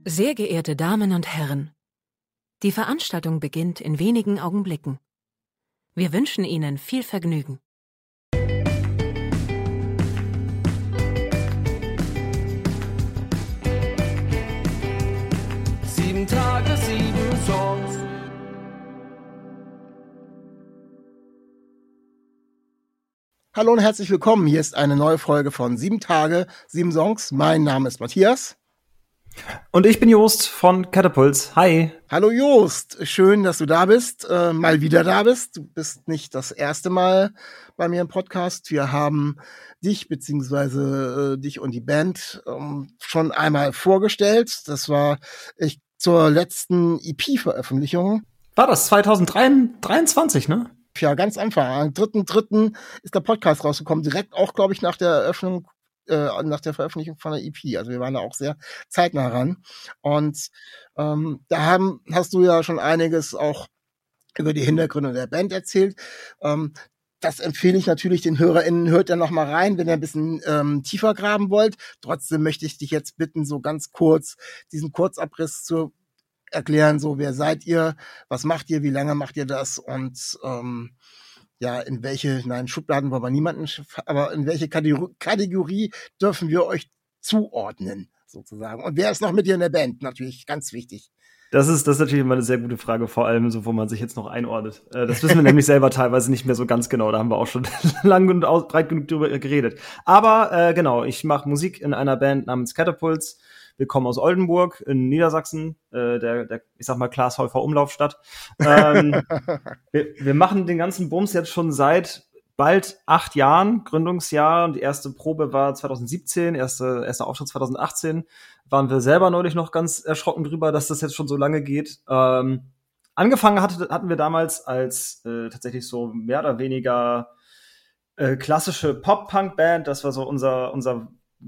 Sehr geehrte Damen und Herren, die Veranstaltung beginnt in wenigen Augenblicken. Wir wünschen Ihnen viel Vergnügen. Sieben Tage, 7 Songs. Hallo und herzlich willkommen. Hier ist eine neue Folge von 7 Tage, 7 Songs. Mein Name ist Matthias. Und ich bin Jost von Catapults. Hi. Hallo Jost, schön, dass du da bist, mal wieder da bist. Du bist nicht das erste Mal bei mir im Podcast. Wir haben dich beziehungsweise dich und die Band schon einmal vorgestellt. Das war zur letzten EP-Veröffentlichung. War das 2023, ne? Ja, ganz Anfang. Am 3.3. ist der Podcast rausgekommen. Direkt auch, glaube ich, nach der Veröffentlichung von der EP. Also wir waren da auch sehr zeitnah ran. Und hast du ja schon einiges auch über die Hintergründe der Band erzählt. Das empfehle ich natürlich den HörerInnen. Hört ja noch mal rein, wenn ihr ein bisschen tiefer graben wollt. Trotzdem möchte ich dich jetzt bitten, so ganz kurz diesen Kurzabriss zu erklären. So, wer seid ihr? Was macht ihr? Wie lange macht ihr das? Und in welche, Schubladen wollen wir niemanden, aber in welche Kategorie dürfen wir euch zuordnen, sozusagen? Und wer ist noch mit dir in der Band? Natürlich, ganz wichtig. Das ist natürlich immer eine sehr gute Frage, vor allem so, wo man sich jetzt noch einordnet. Das wissen wir nämlich selber teilweise nicht mehr so ganz genau. Da haben wir auch schon lang und breit genug drüber geredet. Aber genau, ich mache Musik in einer Band namens Catapults. Wir kommen aus Oldenburg in Niedersachsen, der ich sag mal, Klaas-Häufer-Umlaufstadt. Wir machen den ganzen Bums jetzt schon seit bald 8 Jahren, Gründungsjahr. Und die erste Probe war 2017, erster Auftritt 2018. Waren wir selber neulich noch ganz erschrocken drüber, dass das jetzt schon so lange geht. Angefangen hatten wir damals als tatsächlich so mehr oder weniger klassische Pop-Punk-Band. Das war so unser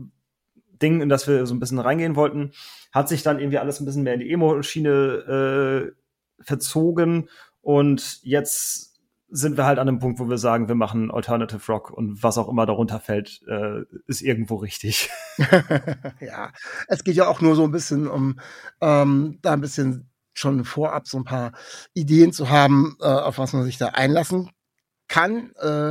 Ding, in das wir so ein bisschen reingehen wollten. Hat sich dann irgendwie alles ein bisschen mehr in die Emo-Schiene verzogen. Und jetzt sind wir halt an dem Punkt, wo wir sagen, wir machen Alternative Rock und was auch immer darunter fällt, ist irgendwo richtig. Ja, es geht ja auch nur so ein bisschen um da ein bisschen schon vorab so ein paar Ideen zu haben, auf was man sich da einlassen kann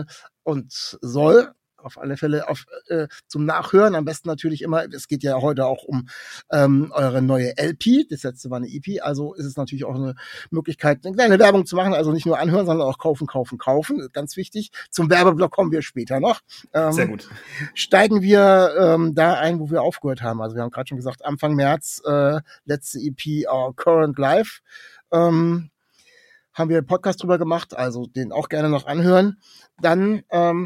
und soll. Auf alle Fälle zum Nachhören. Am besten natürlich immer, es geht ja heute auch um eure neue LP. Das letzte war eine EP. Also ist es natürlich auch eine Möglichkeit, eine kleine Werbung zu machen. Also nicht nur anhören, sondern auch kaufen. Ganz wichtig. Zum Werbeblock kommen wir später noch. Sehr gut. Steigen wir da ein, wo wir aufgehört haben. Also wir haben gerade schon gesagt, Anfang März, letzte EP, Our Current Life. Haben wir einen Podcast drüber gemacht. Also den auch gerne noch anhören. Dann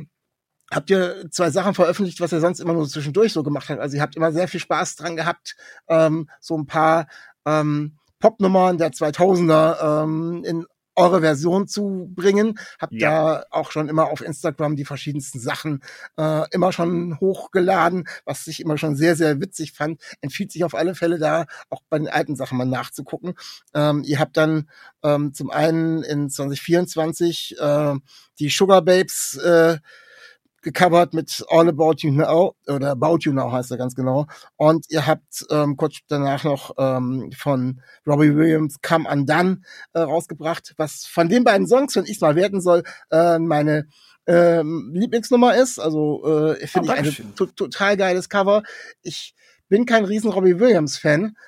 habt ihr 2 Sachen veröffentlicht, was ihr sonst immer nur zwischendurch so gemacht habt. Also ihr habt immer sehr viel Spaß dran gehabt, so ein paar Popnummern der 2000er in eure Version zu bringen. Habt da auch schon immer auf Instagram die verschiedensten Sachen immer schon hochgeladen, was ich immer schon sehr, sehr witzig fand. Empfiehlt sich auf alle Fälle da auch bei den alten Sachen mal nachzugucken. Ihr habt dann zum einen in 2024 die Sugar Babes gecovert mit All About You Now, oder About You Now heißt er ganz genau. Und ihr habt kurz danach noch von Robbie Williams Come Undone rausgebracht, was von den beiden Songs, wenn ich es mal werten soll, meine Lieblingsnummer ist. Also finde ich ein total geiles Cover. Ich bin kein riesen Robbie Williams-Fan.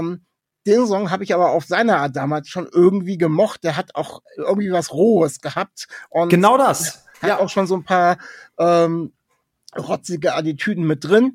Den Song habe ich aber auf seine Art damals schon irgendwie gemocht. Der hat auch irgendwie was Rohes gehabt. Und genau das. Hat auch schon so ein paar rotzige Attitüden mit drin.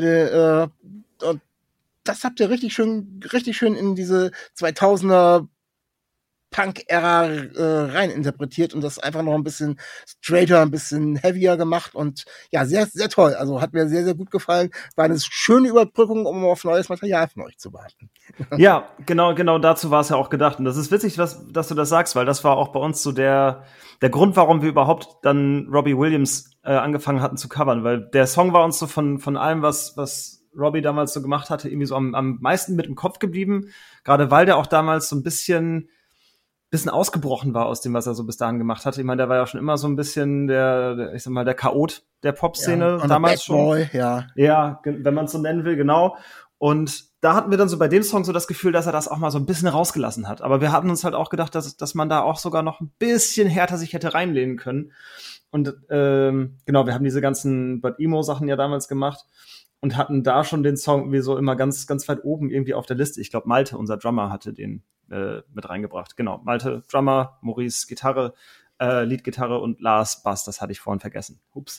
Und das habt ihr richtig schön in diese 2000er Punk-Ära rein interpretiert und das einfach noch ein bisschen straighter, ein bisschen heavier gemacht und ja, sehr, sehr toll. Also hat mir sehr, sehr gut gefallen. War eine schöne Überbrückung, um auf neues Material von euch zu warten. Ja, genau dazu war es ja auch gedacht. Und das ist witzig, dass du das sagst, weil das war auch bei uns so der Grund, warum wir überhaupt dann Robbie Williams angefangen hatten zu covern, weil der Song war uns so von allem, was Robbie damals so gemacht hatte, irgendwie so am meisten mit im Kopf geblieben. Gerade weil der auch damals so ein bisschen ausgebrochen war aus dem, was er so bis dahin gemacht hatte. Ich meine, der war ja schon immer so ein bisschen der Chaot der Popszene ja, damals schon. Boy, ja. Ja, wenn man es so nennen will, genau. Und da hatten wir dann so bei dem Song so das Gefühl, dass er das auch mal so ein bisschen rausgelassen hat. Aber wir hatten uns halt auch gedacht, dass man da auch sogar noch ein bisschen härter sich hätte reinlehnen können. Und genau, wir haben diese ganzen But Emo-Sachen ja damals gemacht und hatten da schon den Song irgendwie so immer ganz, ganz weit oben irgendwie auf der Liste. Ich glaube, Malte, unser Drummer, hatte den mit reingebracht. Genau, Malte, Drummer, Maurice, Gitarre, Leadgitarre und Lars, Bass. Das hatte ich vorhin vergessen. Ups.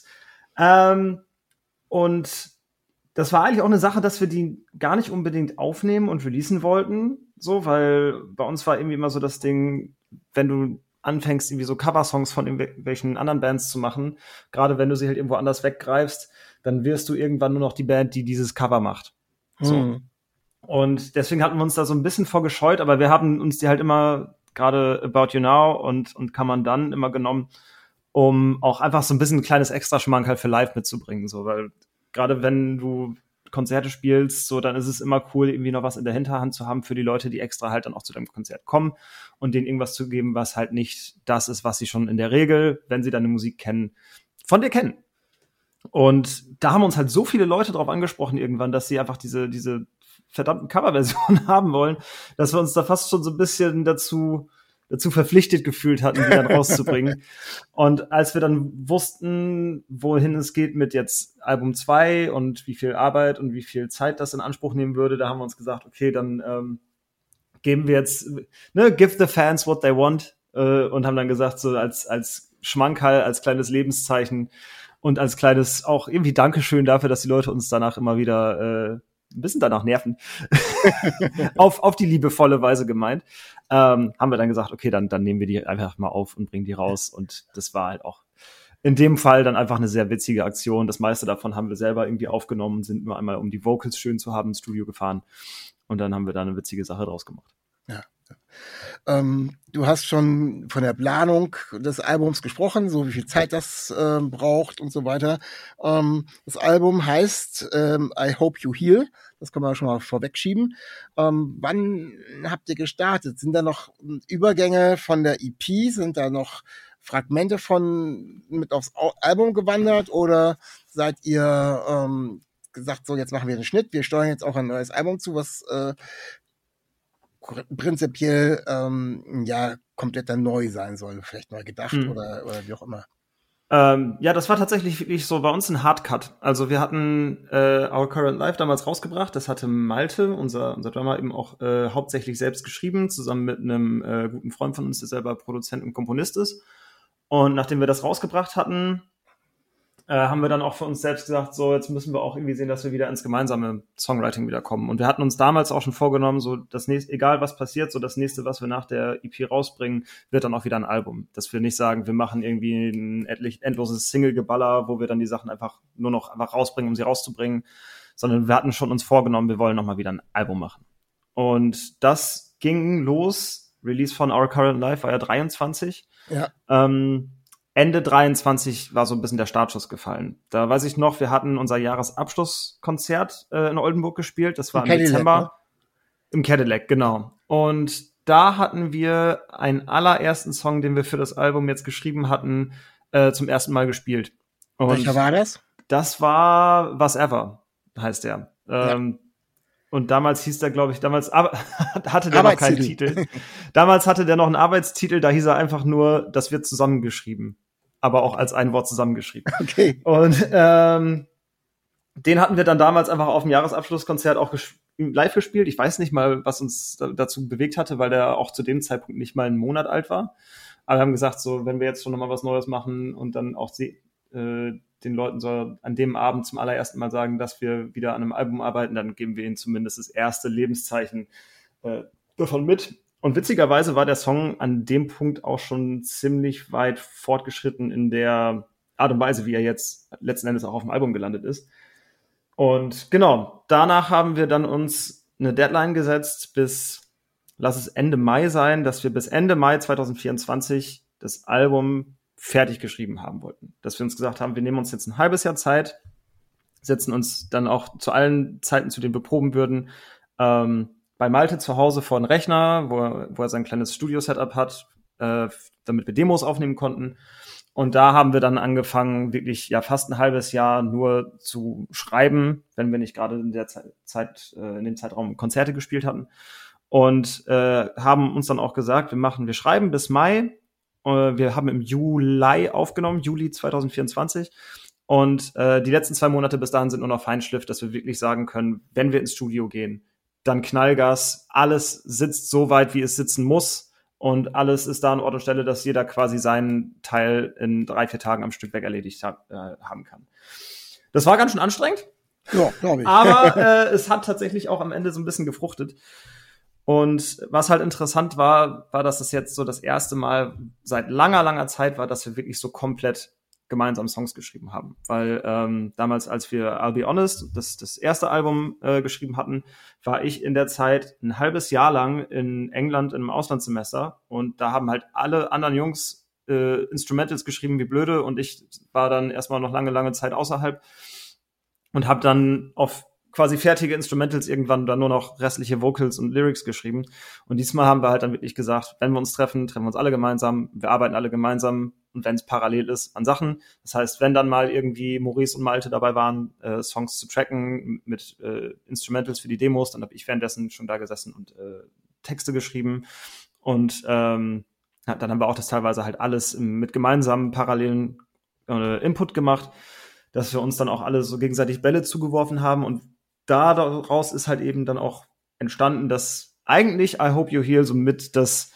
Und das war eigentlich auch eine Sache, dass wir die gar nicht unbedingt aufnehmen und releasen wollten, so, weil bei uns war irgendwie immer so das Ding, wenn du anfängst, irgendwie so Coversongs von irgendwelchen anderen Bands zu machen, gerade wenn du sie halt irgendwo anders weggreifst, dann wirst du irgendwann nur noch die Band, die dieses Cover macht. So. Und deswegen hatten wir uns da so ein bisschen vorgescheut, aber wir haben uns die halt immer, gerade About You Now und Come Undone immer genommen, um auch einfach so ein bisschen ein kleines Extra-Schmankerl halt für live mitzubringen, so, weil gerade wenn du Konzerte spielst, so, dann ist es immer cool, irgendwie noch was in der Hinterhand zu haben für die Leute, die extra halt dann auch zu deinem Konzert kommen und denen irgendwas zu geben, was halt nicht das ist, was sie schon in der Regel, wenn sie deine Musik kennen, von dir kennen. Und da haben uns halt so viele Leute drauf angesprochen irgendwann, dass sie einfach diese verdammten Coverversionen haben wollen, dass wir uns da fast schon so ein bisschen dazu verpflichtet gefühlt hatten, die dann rauszubringen. Und als wir dann wussten, wohin es geht mit jetzt Album 2 und wie viel Arbeit und wie viel Zeit das in Anspruch nehmen würde, da haben wir uns gesagt, okay, dann geben wir jetzt, give the fans what they want, und haben dann gesagt, so als Schmankerl, als kleines Lebenszeichen und als kleines auch irgendwie Dankeschön dafür, dass die Leute uns danach immer wieder ein bisschen danach nerven, auf die liebevolle Weise gemeint, haben wir dann gesagt, okay, dann nehmen wir die einfach mal auf und bringen die raus. Und das war halt auch in dem Fall dann einfach eine sehr witzige Aktion. Das meiste davon haben wir selber irgendwie aufgenommen, sind nur einmal, um die Vocals schön zu haben, ins Studio gefahren. Und dann haben wir da eine witzige Sache draus gemacht. Ja. Du hast schon von der Planung des Albums gesprochen, so wie viel Zeit das braucht und so weiter. Das Album heißt I Hope You Heal. Das kann man schon mal vorwegschieben. Wann habt ihr gestartet? Sind da noch Übergänge von der EP? Sind da noch Fragmente von mit aufs Album gewandert? Oder seid ihr gesagt, so jetzt machen wir den Schnitt, wir steuern jetzt auch ein neues Album zu, was prinzipiell komplett dann neu sein soll, vielleicht neu gedacht oder wie auch immer. Ja, das war tatsächlich wirklich so bei uns ein Hardcut. Also wir hatten Our Current Life damals rausgebracht. Das hatte Malte, unser Drummer, eben auch hauptsächlich selbst geschrieben, zusammen mit einem guten Freund von uns, der selber Produzent und Komponist ist. Und nachdem wir das rausgebracht hatten, haben wir dann auch für uns selbst gesagt, so, jetzt müssen wir auch irgendwie sehen, dass wir wieder ins gemeinsame Songwriting wieder kommen. Und wir hatten uns damals auch schon vorgenommen, so das nächste, egal was passiert, so das nächste, was wir nach der EP rausbringen, wird dann auch wieder ein Album. Dass wir nicht sagen, wir machen irgendwie ein endloses Single-Geballer, wo wir dann die Sachen einfach nur noch einfach rausbringen, um sie rauszubringen, sondern wir hatten schon uns vorgenommen, wir wollen nochmal wieder ein Album machen. Und das ging los, Release von Our Current Life war ja 23. Ja. Ende 23 war so ein bisschen der Startschuss gefallen. Da weiß ich noch, wir hatten unser Jahresabschlusskonzert in Oldenburg gespielt. Das war im Dezember. Ne? Im Cadillac, genau. Und da hatten wir einen allerersten Song, den wir für das Album jetzt geschrieben hatten, zum ersten Mal gespielt. Und welcher war das? Das war Was Ever, heißt der. Ja. Und damals hieß der, glaube ich, hatte der noch keinen Titel. Damals hatte der noch einen Arbeitstitel, da hieß er einfach nur, das wird zusammengeschrieben. Aber auch als ein Wort zusammengeschrieben. Okay. Und den hatten wir dann damals einfach auf dem Jahresabschlusskonzert auch live gespielt. Ich weiß nicht mal, was uns dazu bewegt hatte, weil der auch zu dem Zeitpunkt nicht mal einen Monat alt war. Aber wir haben gesagt, so, wenn wir jetzt schon nochmal was Neues machen und dann auch den Leuten so an dem Abend zum allerersten Mal sagen, dass wir wieder an einem Album arbeiten, dann geben wir ihnen zumindest das erste Lebenszeichen davon mit. Und witzigerweise war der Song an dem Punkt auch schon ziemlich weit fortgeschritten in der Art und Weise, wie er jetzt letzten Endes auch auf dem Album gelandet ist. Und genau, danach haben wir dann uns eine Deadline gesetzt bis, lass es Ende Mai sein, dass wir bis Ende Mai 2024 das Album fertig geschrieben haben wollten. Dass wir uns gesagt haben, wir nehmen uns jetzt ein halbes Jahr Zeit, setzen uns dann auch zu allen Zeiten, zu denen wir proben würden, bei Malte zu Hause vor den Rechner, wo er sein kleines Studio-Setup hat, damit wir Demos aufnehmen konnten Und da haben wir dann angefangen, wirklich ja fast ein halbes Jahr nur zu schreiben, wenn wir nicht gerade in der in dem Zeitraum Konzerte gespielt hatten. Und haben uns dann auch gesagt, wir schreiben bis Mai. Wir haben im Juli aufgenommen, Juli 2024. Und die letzten 2 Monate bis dahin sind nur noch Feinschliff, dass wir wirklich sagen können, wenn wir ins Studio gehen, dann Knallgas, alles sitzt so weit, wie es sitzen muss. Und alles ist da an Ort und Stelle, dass jeder quasi seinen Teil in 3-4 Tagen am Stück weg erledigt haben kann. Das war ganz schön anstrengend. Ja, glaube ich. Aber es hat tatsächlich auch am Ende so ein bisschen gefruchtet. Und was halt interessant war, dass es jetzt so das erste Mal seit langer, langer Zeit war, dass wir wirklich so komplett gemeinsam Songs geschrieben haben. Weil damals, als wir I'll Be Honest, das erste Album geschrieben hatten, war ich in der Zeit ein halbes Jahr lang in England in einem Auslandssemester. Und da haben halt alle anderen Jungs Instrumentals geschrieben wie blöde. Und ich war dann erstmal noch lange, lange Zeit außerhalb und habe dann auf quasi fertige Instrumentals irgendwann dann nur noch restliche Vocals und Lyrics geschrieben. Und diesmal haben wir halt dann wirklich gesagt, wenn wir uns treffen wir uns alle gemeinsam, wir arbeiten alle gemeinsam und wenn es parallel ist an Sachen. Das heißt, wenn dann mal irgendwie Maurice und Malte dabei waren, Songs zu tracken mit Instrumentals für die Demos, dann habe ich währenddessen schon da gesessen und Texte geschrieben. Und dann haben wir auch das teilweise halt alles mit gemeinsamen parallelen Input gemacht, dass wir uns dann auch alle so gegenseitig Bälle zugeworfen haben. Und daraus ist halt eben dann auch entstanden, dass eigentlich I Hope You Heal somit das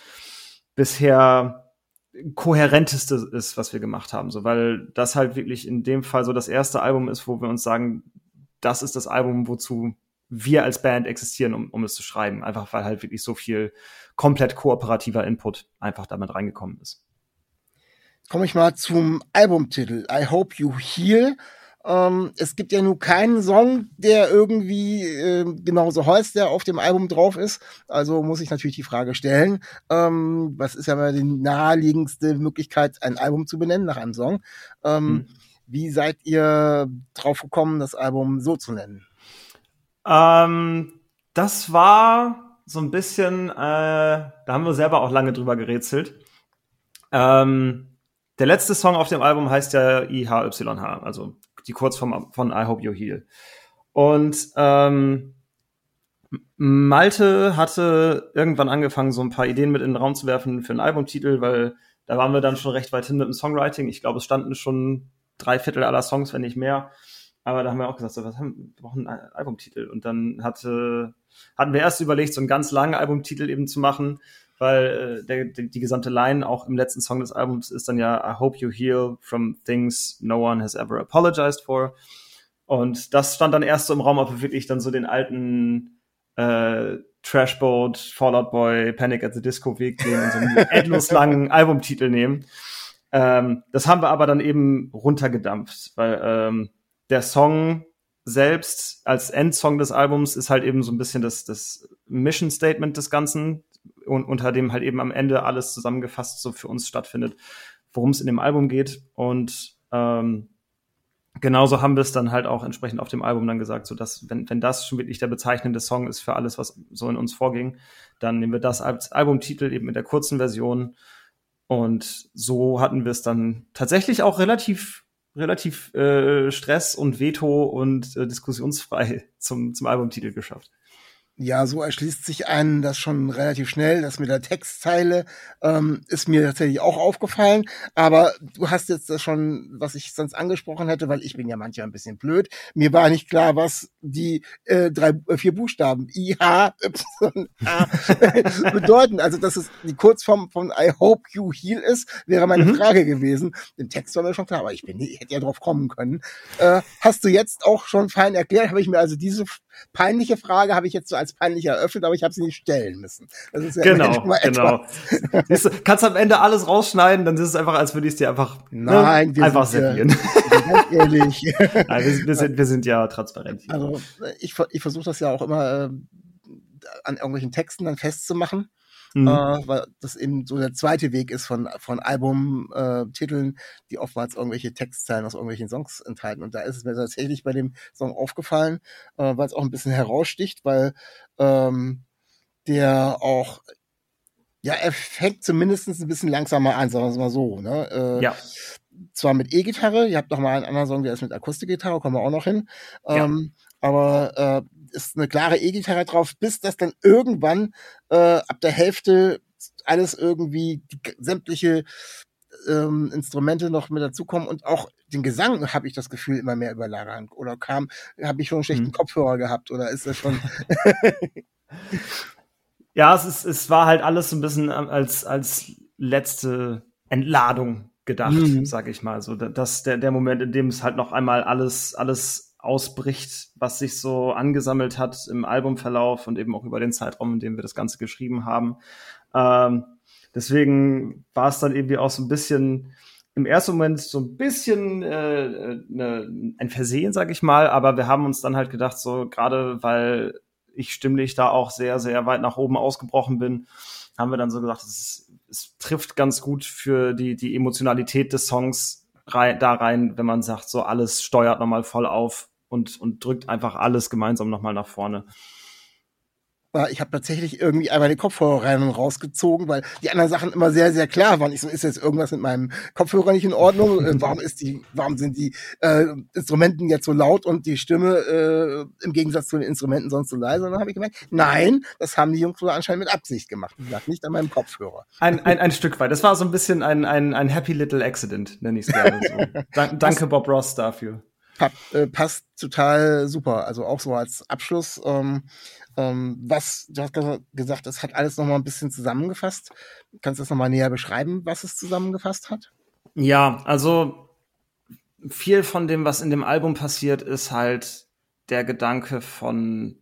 bisher kohärenteste ist, was wir gemacht haben. So, weil das halt wirklich in dem Fall so das erste Album ist, wo wir uns sagen, das ist das Album, wozu wir als Band existieren, um es zu schreiben. Einfach weil halt wirklich so viel komplett kooperativer Input einfach damit reingekommen ist. Komme ich mal zum Albumtitel I Hope You Heal. Es gibt ja nun keinen Song, der irgendwie genauso heißt, der auf dem Album drauf ist. Also muss ich natürlich die Frage stellen, was ist ja mal die naheliegendste Möglichkeit, ein Album zu benennen nach einem Song. Wie seid ihr drauf gekommen, das Album so zu nennen? Das war so ein bisschen, da haben wir selber auch lange drüber gerätselt. Der letzte Song auf dem Album heißt ja IHYH, also die Kurzform von I Hope You Heal. Und Malte hatte irgendwann angefangen, so ein paar Ideen mit in den Raum zu werfen für einen Albumtitel, weil da waren wir dann schon recht weit hin mit dem Songwriting. Ich glaube, es standen schon 3/4 aller Songs, wenn nicht mehr. Aber da haben wir auch gesagt, so, wir brauchen einen Albumtitel. Und dann hatten wir erst überlegt, so einen ganz langen Albumtitel eben zu machen, weil die gesamte Line auch im letzten Song des Albums ist dann ja I hope you heal from things no one has ever apologized for. Und das stand dann erst so im Raum, ob wir wirklich dann so den alten Trashboat, Fall Out Boy, Panic at the Disco Weg gehen und so einen endlos langen Albumtitel nehmen. Das haben wir aber dann eben runtergedampft, weil der Song selbst als Endsong des Albums ist halt eben so ein bisschen das Mission Statement des Ganzen, und unter dem halt eben am Ende alles zusammengefasst so für uns stattfindet, worum es in dem Album geht. Und genauso haben wir es dann halt auch entsprechend auf dem Album dann gesagt, so dass wenn das schon wirklich der bezeichnende Song ist für alles, was so in uns vorging, dann nehmen wir das als Albumtitel eben in der kurzen Version. Und so hatten wir es dann tatsächlich auch relativ Stress und Veto und diskussionsfrei zum Albumtitel geschafft. Ja, so erschließt sich einem das schon relativ schnell. Das mit der Textzeile ist mir tatsächlich auch aufgefallen. Aber du hast jetzt das schon, was ich sonst angesprochen hätte, weil ich bin ja manchmal ein bisschen blöd. Mir war nicht klar, was die 4 Buchstaben IHYH bedeuten. Also, dass es die Kurzform von I hope you heal ist, wäre meine Frage gewesen. Im Text war mir schon klar, aber ich hätte ja drauf kommen können. Hast du jetzt auch schon fein erklärt? Habe ich mir also diese peinliche Frage habe ich jetzt so als peinlich eröffnet, aber ich habe sie nicht stellen müssen. Das ist ja genau. Siehst du, kannst am Ende alles rausschneiden, dann ist es einfach, als würde ich es dir einfach einfach servieren. Ganz ehrlich. Nein, wir sind ja transparent hier. Also ich versuche das ja auch immer an irgendwelchen Texten dann festzumachen. Weil das eben so der zweite Weg ist von Albumtiteln, die oftmals irgendwelche Textzeilen aus irgendwelchen Songs enthalten. Und da ist es mir tatsächlich bei dem Song aufgefallen, weil es auch ein bisschen heraussticht, weil der auch, ja, er fängt zumindest ein bisschen langsamer an, sagen wir es mal so. Ne? Ja. zwar mit E-Gitarre, ihr habt noch mal einen anderen Song, der ist mit Akustikgitarre, kommen wir auch noch hin. Aber ist eine klare E-Gitarre drauf, bis das dann irgendwann ab der Hälfte alles irgendwie sämtliche Instrumente noch mit dazukommen und auch den Gesang, habe ich das Gefühl, immer mehr überlagern. Oder habe ich schon einen schlechten Kopfhörer gehabt oder ist das schon... Ja, es war halt alles so ein bisschen als letzte Entladung gedacht, sag ich mal. So, dass der Moment, in dem es halt noch einmal alles ausbricht, was sich so angesammelt hat im Albumverlauf und eben auch über den Zeitraum, in dem wir das Ganze geschrieben haben. Deswegen war es dann irgendwie auch so ein bisschen im ersten Moment so ein bisschen ein Versehen, sag ich mal, aber wir haben uns dann halt gedacht, so gerade weil ich stimmlich da auch sehr, sehr weit nach oben ausgebrochen bin, haben wir dann so gesagt, es trifft ganz gut für die Emotionalität des Songs da rein, wenn man sagt, so alles steuert nochmal voll auf und drückt einfach alles gemeinsam nochmal nach vorne. Ich habe tatsächlich irgendwie einmal den Kopfhörer rein und rausgezogen, weil die anderen Sachen immer sehr, sehr klar waren. Ich so, ist jetzt irgendwas mit meinem Kopfhörer nicht in Ordnung? Warum sind die Instrumenten jetzt so laut und die Stimme im Gegensatz zu den Instrumenten sonst so leise? Und dann habe ich gemerkt, nein, das haben die Jungs wohl anscheinend mit Absicht gemacht. Das lag nicht an meinem Kopfhörer. Ein Stück weit. Das war so ein bisschen ein happy little accident, nenne ich es gerne so. Danke Bob Ross dafür. Passt total super. Also auch so als Abschluss. Du hast gesagt, es hat alles nochmal ein bisschen zusammengefasst. Kannst du das nochmal näher beschreiben, was es zusammengefasst hat? Ja, also viel von dem, was in dem Album passiert, ist halt der Gedanke von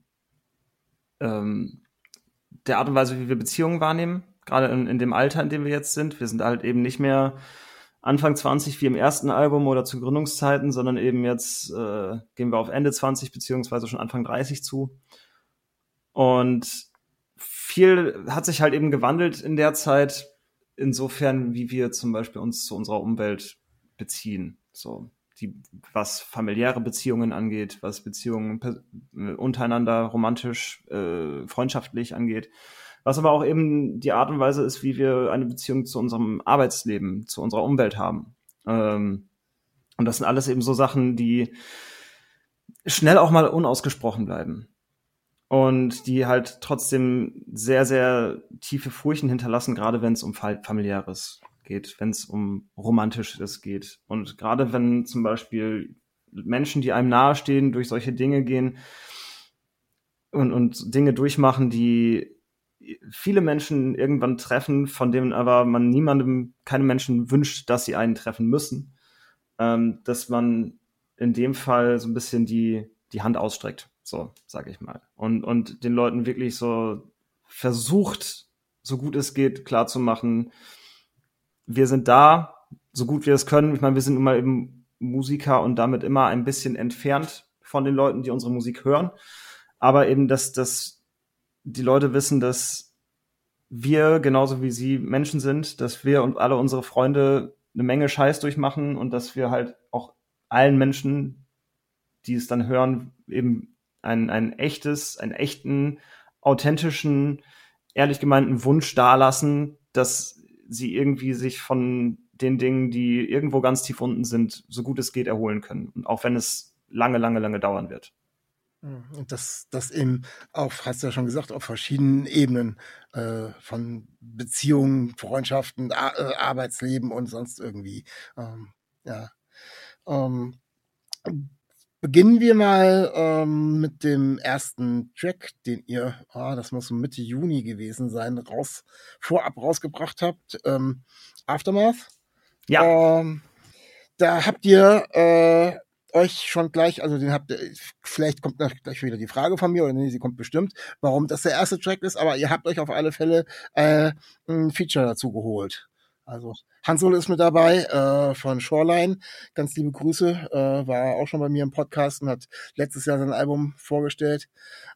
der Art und Weise, wie wir Beziehungen wahrnehmen, gerade in dem Alter, in dem wir jetzt sind. Wir sind halt eben nicht mehr Anfang 20 wie im ersten Album oder zu Gründungszeiten, sondern eben jetzt gehen wir auf Ende 20 beziehungsweise schon Anfang 30 zu. Und viel hat sich halt eben gewandelt in der Zeit, insofern, wie wir zum Beispiel uns zu unserer Umwelt beziehen. So, was familiäre Beziehungen angeht, was Beziehungen untereinander romantisch, freundschaftlich angeht. Was aber auch eben die Art und Weise ist, wie wir eine Beziehung zu unserem Arbeitsleben, zu unserer Umwelt haben. Und das sind alles eben so Sachen, die schnell auch mal unausgesprochen bleiben. Und die halt trotzdem sehr, sehr tiefe Furchen hinterlassen, gerade wenn es um Familiäres geht, wenn es um Romantisches geht. Und gerade wenn zum Beispiel Menschen, die einem nahestehen, durch solche Dinge gehen und Dinge durchmachen, die viele Menschen irgendwann treffen, von denen aber man keinem Menschen wünscht, dass sie einen treffen müssen, dass man in dem Fall so ein bisschen die Hand ausstreckt. So, sag ich mal. Und den Leuten wirklich so versucht, so gut es geht, klarzumachen, wir sind da, so gut wir es können. Ich meine, wir sind immer eben Musiker und damit immer ein bisschen entfernt von den Leuten, die unsere Musik hören. Aber eben, dass die Leute wissen, dass wir genauso wie sie Menschen sind, dass wir und alle unsere Freunde eine Menge Scheiß durchmachen und dass wir halt auch allen Menschen, die es dann hören, eben einen echten, authentischen, ehrlich gemeinten Wunsch dalassen, dass sie irgendwie sich von den Dingen, die irgendwo ganz tief unten sind, so gut es geht erholen können. Und auch wenn es lange, lange, lange dauern wird. Und das eben auf, hast du ja schon gesagt, auf verschiedenen Ebenen von Beziehungen, Freundschaften, Arbeitsleben und sonst irgendwie. Beginnen wir mal mit dem ersten Track, den ihr, das muss so Mitte Juni gewesen sein, vorab rausgebracht habt, Aftermath. Ja. Da habt ihr euch schon gleich, also vielleicht kommt gleich wieder die Frage von mir, oder nee, sie kommt bestimmt, warum das der erste Track ist, aber ihr habt euch auf alle Fälle ein Feature dazu geholt. Also Hans Solo ist mit dabei von Shoreline. Ganz liebe Grüße. War auch schon bei mir im Podcast und hat letztes Jahr sein Album vorgestellt.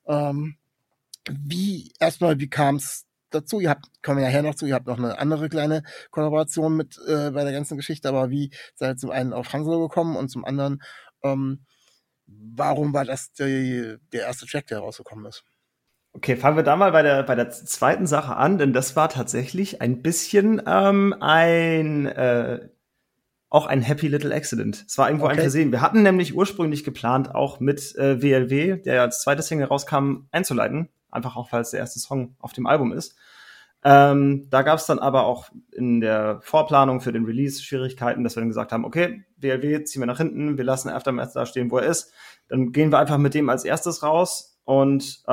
Wie kam es dazu? Kommen wir nachher noch zu, ihr habt noch eine andere kleine Kollaboration mit bei der ganzen Geschichte, aber wie seid ihr zum einen auf Hans Solo gekommen und zum anderen, warum war das der erste Track, der rausgekommen ist? Okay, fangen wir da mal bei der zweiten Sache an, denn das war tatsächlich ein bisschen auch ein Happy Little Accident. Es war irgendwo ein Versehen. Wir hatten nämlich ursprünglich geplant, auch mit WLW, der ja als zweite Single rauskam, einzuleiten. Einfach auch, weil es der erste Song auf dem Album ist. Da gab es dann aber auch in der Vorplanung für den Release Schwierigkeiten, dass wir dann gesagt haben, okay, WLW ziehen wir nach hinten, wir lassen Aftermath da stehen, wo er ist. Dann gehen wir einfach mit dem als erstes raus. Und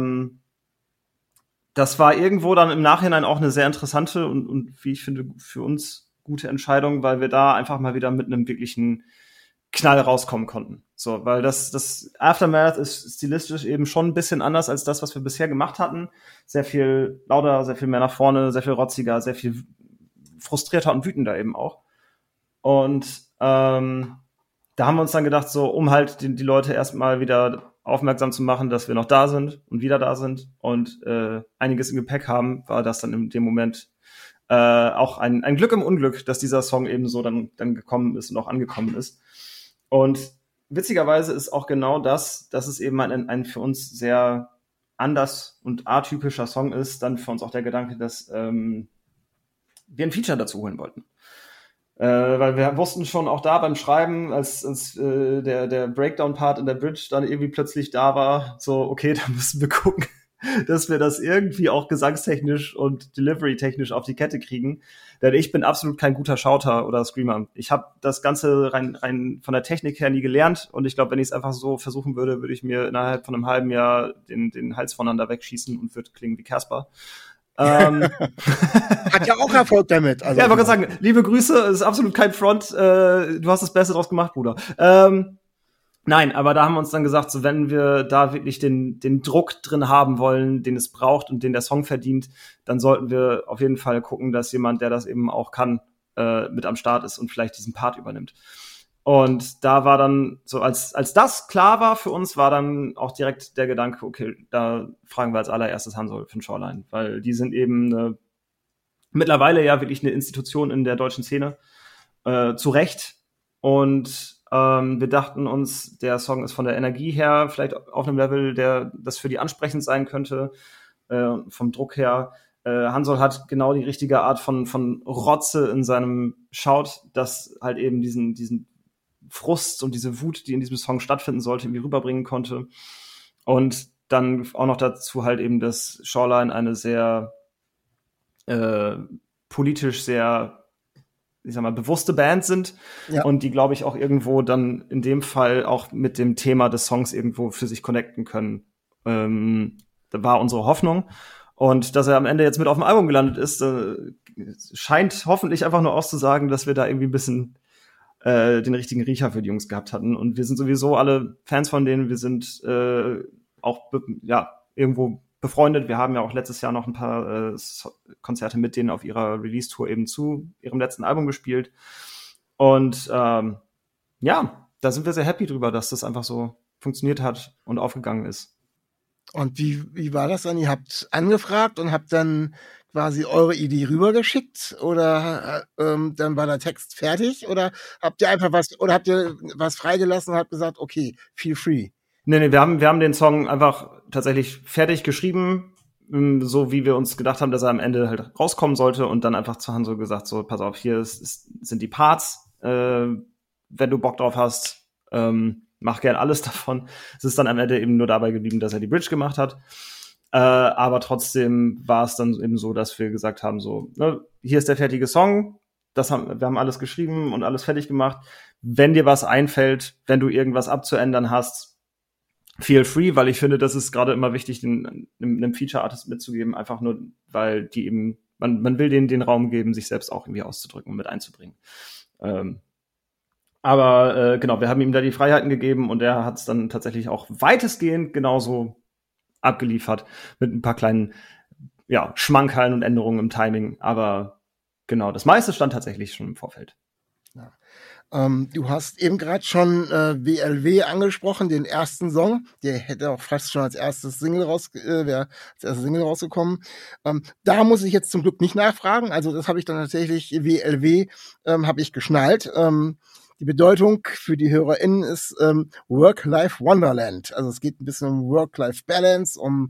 das war irgendwo dann im Nachhinein auch eine sehr interessante und wie ich finde, für uns gute Entscheidung, weil wir da einfach mal wieder mit einem wirklichen Knall rauskommen konnten. So, weil das Aftermath ist stilistisch eben schon ein bisschen anders als das, was wir bisher gemacht hatten. Sehr viel lauter, sehr viel mehr nach vorne, sehr viel rotziger, sehr viel frustrierter und wütender eben auch. Und da haben wir uns dann gedacht, so, um halt die Leute erstmal wieder aufmerksam zu machen, dass wir noch da sind und wieder da sind und einiges im Gepäck haben, war das dann in dem Moment auch ein Glück im Unglück, dass dieser Song eben so dann gekommen ist und auch angekommen ist. Und witzigerweise ist auch genau das, dass es eben ein für uns sehr anders und atypischer Song ist, dann für uns auch der Gedanke, dass wir ein Feature dazu holen wollten. Weil wir wussten schon auch da beim Schreiben, als der Breakdown-Part in der Bridge dann irgendwie plötzlich da war, so, okay, da müssen wir gucken, dass wir das irgendwie auch gesangstechnisch und delivery-technisch auf die Kette kriegen. Denn ich bin absolut kein guter Shouter oder Screamer. Ich habe das Ganze rein von der Technik her nie gelernt und ich glaube, wenn ich es einfach so versuchen würde, würde ich mir innerhalb von einem halben Jahr den Hals voneinander wegschießen und würde klingen wie Casper. Hat ja auch Erfolg damit. Also ja, ich wollte sagen, liebe Grüße, es ist absolut kein Front, du hast das Beste draus gemacht, Bruder. Nein, aber da haben wir uns dann gesagt, so wenn wir da wirklich den Druck drin haben wollen, den es braucht und den der Song verdient, dann sollten wir auf jeden Fall gucken, dass jemand, der das eben auch kann, mit am Start ist und vielleicht diesen Part übernimmt. Und da war dann so, als das klar war für uns, war dann auch direkt der Gedanke, okay, da fragen wir als allererstes Hansul von Shoreline, weil die sind eben mittlerweile ja wirklich eine Institution in der deutschen Szene, zu Recht. Und wir dachten uns, der Song ist von der Energie her vielleicht auf einem Level, das für die ansprechend sein könnte, vom Druck her. Hansul hat genau die richtige Art von Rotze in seinem Shout, das halt eben diesen Frust und diese Wut, die in diesem Song stattfinden sollte, irgendwie rüberbringen konnte. Und dann auch noch dazu halt eben, dass Shoreline eine sehr politisch sehr, ich sag mal, bewusste Band sind. Ja. Und die, glaube ich, auch irgendwo dann in dem Fall auch mit dem Thema des Songs irgendwo für sich connecten können. Da war unsere Hoffnung. Und dass er am Ende jetzt mit auf dem Album gelandet ist, scheint hoffentlich einfach nur auszusagen, dass wir da irgendwie ein bisschen den richtigen Riecher für die Jungs gehabt hatten. Und wir sind sowieso alle Fans von denen. Wir sind auch irgendwo befreundet. Wir haben ja auch letztes Jahr noch ein paar Konzerte mit denen auf ihrer Release-Tour eben zu ihrem letzten Album gespielt. Und da sind wir sehr happy drüber, dass das einfach so funktioniert hat und aufgegangen ist. Und wie war das dann? Ihr habt angefragt und habt dann quasi eure Idee rübergeschickt oder dann war der Text fertig oder habt ihr was freigelassen und habt gesagt, okay, feel free? Nee, wir haben den Song einfach tatsächlich fertig geschrieben, so wie wir uns gedacht haben, dass er am Ende halt rauskommen sollte und dann einfach zu Hansul gesagt, so, pass auf, hier sind die Parts, wenn du Bock drauf hast, mach gern alles davon. Es ist dann am Ende eben nur dabei geblieben, dass er die Bridge gemacht hat. Aber trotzdem war es dann eben so, dass wir gesagt haben, so, ne, hier ist der fertige Song, wir haben alles geschrieben und alles fertig gemacht. Wenn dir was einfällt, wenn du irgendwas abzuändern hast, feel free, weil ich finde, das ist gerade immer wichtig, einem Feature-Artist mitzugeben, einfach nur, weil die eben, man will denen den Raum geben, sich selbst auch irgendwie auszudrücken und mit einzubringen. Aber genau, wir haben ihm da die Freiheiten gegeben und er hat es dann tatsächlich auch weitestgehend genauso abgeliefert mit ein paar kleinen Schmankerln und Änderungen im Timing. Aber genau, das meiste stand tatsächlich schon im Vorfeld. Ja. Du hast eben gerade schon WLW angesprochen, den ersten Song. Der hätte auch fast schon als erstes Single rausgekommen. Da muss ich jetzt zum Glück nicht nachfragen. Also das habe ich dann tatsächlich, WLW habe ich geschnallt. Die Bedeutung für die HörerInnen ist Work-Life-Wonderland. Also es geht ein bisschen um Work-Life-Balance, um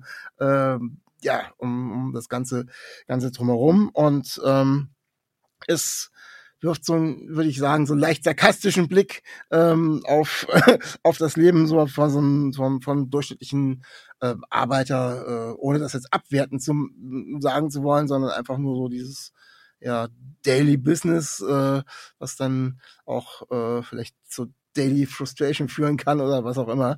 das ganze drumherum und ist, wirft so einen, würde ich sagen, so einen leicht sarkastischen Blick auf auf das Leben so von durchschnittlichen Arbeiter, ohne das jetzt abwertend sagen zu wollen, sondern einfach nur so dieses Daily Business, was dann auch vielleicht zu Daily Frustration führen kann oder was auch immer.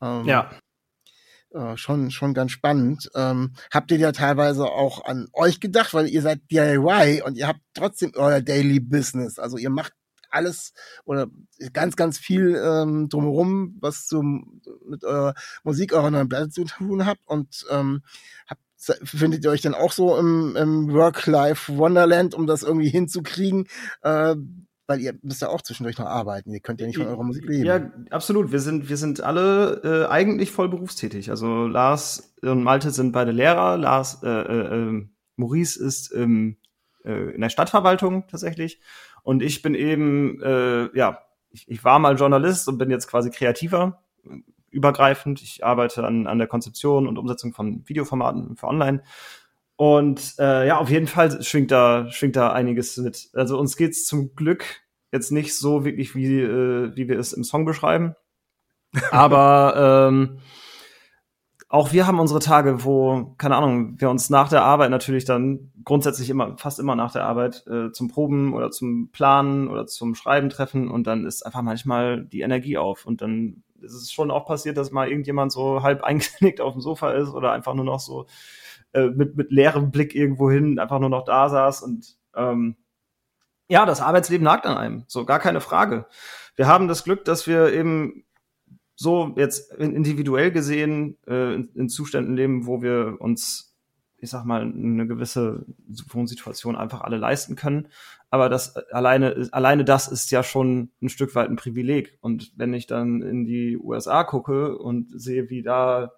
Schon ganz spannend. Habt ihr ja teilweise auch an euch gedacht, weil ihr seid DIY und ihr habt trotzdem euer Daily Business. Also ihr macht alles oder ganz, ganz viel drumherum, was mit eurer Musik, eurer neuen Platte zu tun habt und findet ihr euch dann auch so im Work-Life-Wonderland, um das irgendwie hinzukriegen? Weil ihr müsst ja auch zwischendurch noch arbeiten. Ihr könnt ja nicht von eurer Musik leben. Ja, absolut. Wir sind alle eigentlich voll berufstätig. Also Lars und Malte sind beide Lehrer. Maurice ist in der Stadtverwaltung tatsächlich. Und ich bin eben, ich war mal Journalist und bin jetzt quasi kreativer, übergreifend. Ich arbeite an der Konzeption und Umsetzung von Videoformaten für online. Und auf jeden Fall schwingt da einiges mit. Also uns geht's zum Glück jetzt nicht so wirklich, wie wir es im Song beschreiben. Aber auch wir haben unsere Tage, wo, keine Ahnung, wir uns nach der Arbeit natürlich dann grundsätzlich fast immer nach der Arbeit zum Proben oder zum Planen oder zum Schreiben treffen und dann ist einfach manchmal die Energie auf. Und dann ist es schon auch passiert, dass mal irgendjemand so halb eingeknickt auf dem Sofa ist oder einfach nur noch so mit leerem Blick irgendwo hin einfach nur noch da saß und das Arbeitsleben nagt an einem, so gar keine Frage. Wir haben das Glück, dass wir eben so jetzt individuell gesehen in Zuständen leben, wo wir uns, ich sag mal, eine gewisse Wohnsituation einfach alle leisten können. Aber das alleine das ist ja schon ein Stück weit ein Privileg. Und wenn ich dann in die USA gucke und sehe, wie da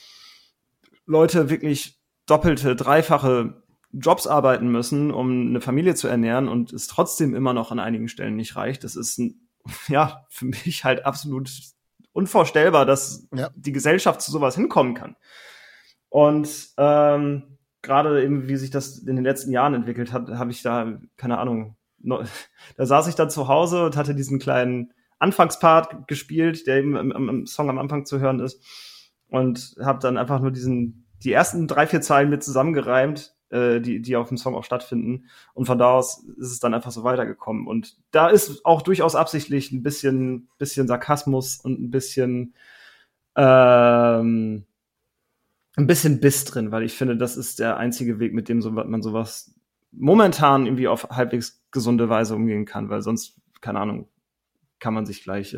Leute wirklich doppelte, dreifache Jobs arbeiten müssen, um eine Familie zu ernähren und es trotzdem immer noch an einigen Stellen nicht reicht. Das ist für mich halt absolut unvorstellbar, dass die Gesellschaft zu sowas hinkommen kann. Und gerade eben, wie sich das in den letzten Jahren entwickelt hat, habe ich da, keine Ahnung, da saß ich dann zu Hause und hatte diesen kleinen Anfangspart gespielt, der eben im Song am Anfang zu hören ist und habe dann einfach nur die ersten 3-4 Zeilen mit zusammengereimt, die auf dem Song auch stattfinden. Und von da aus ist es dann einfach so weitergekommen. Und da ist auch durchaus absichtlich ein bisschen Sarkasmus und ein bisschen Biss drin, weil ich finde, das ist der einzige Weg, mit dem man sowas momentan irgendwie auf halbwegs gesunde Weise umgehen kann, weil sonst, keine Ahnung, kann man sich gleich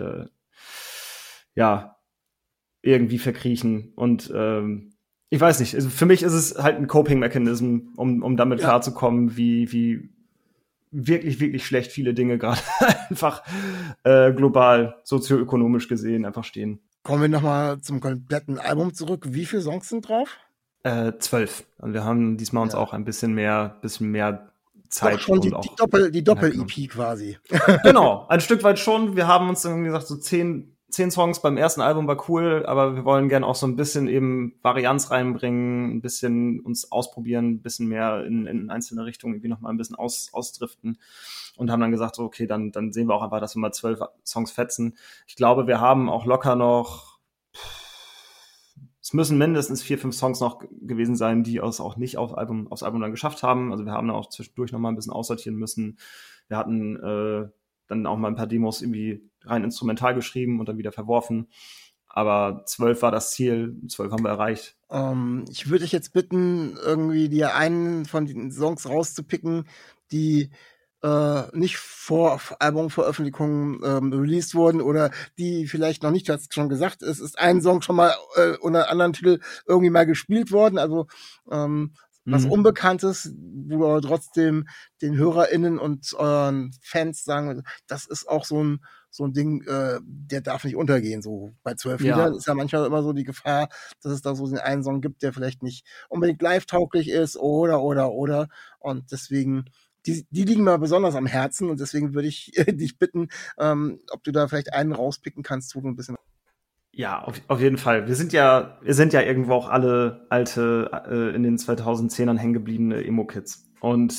irgendwie verkriechen. Und ich weiß nicht, also für mich ist es halt ein Coping-Mechanism, um damit klarzukommen, wie wirklich, wirklich schlecht viele Dinge gerade einfach global, sozioökonomisch gesehen einfach stehen. Kommen wir nochmal zum kompletten Album zurück. Wie viele Songs sind drauf? 12. Und wir haben diesmal uns auch ein bisschen mehr Zeit. Doch schon die Doppel-EP quasi. Genau, ein Stück weit schon. Wir haben uns dann gesagt, so 10 Songs beim ersten Album war cool, aber wir wollen gerne auch so ein bisschen eben Varianz reinbringen, ein bisschen uns ausprobieren, ein bisschen mehr in einzelne Richtungen irgendwie nochmal ein bisschen ausdriften und haben dann gesagt, so, okay, dann sehen wir auch einfach, dass wir mal 12 Songs fetzen. Ich glaube, wir haben auch locker noch, es müssen mindestens 4-5 Songs noch gewesen sein, die auch nicht aufs Album dann geschafft haben. Also wir haben da auch zwischendurch nochmal ein bisschen aussortieren müssen. Wir hatten dann auch mal ein paar Demos irgendwie rein instrumental geschrieben und dann wieder verworfen. Aber 12 war das Ziel, 12 haben wir erreicht. Ich würde dich jetzt bitten, irgendwie dir einen von den Songs rauszupicken, die nicht vor Albumveröffentlichung released wurden oder die vielleicht noch nicht, du hast schon gesagt, es ist ein Song schon mal unter anderen Titel irgendwie mal gespielt worden, also was Unbekanntes, wo aber trotzdem den HörerInnen und euren Fans sagen, das ist auch so ein Ding, der darf nicht untergehen. So bei 12 Liedern ist ja manchmal immer so die Gefahr, dass es da so den einen Song gibt, der vielleicht nicht unbedingt live-tauglich ist oder. Und deswegen, die liegen mir besonders am Herzen und deswegen würde ich dich bitten, ob du da vielleicht einen rauspicken kannst, wo du ein bisschen. Ja, auf jeden Fall. Wir sind ja irgendwo auch alle alte, in den 2010ern hängen gebliebene Emo-Kids. Und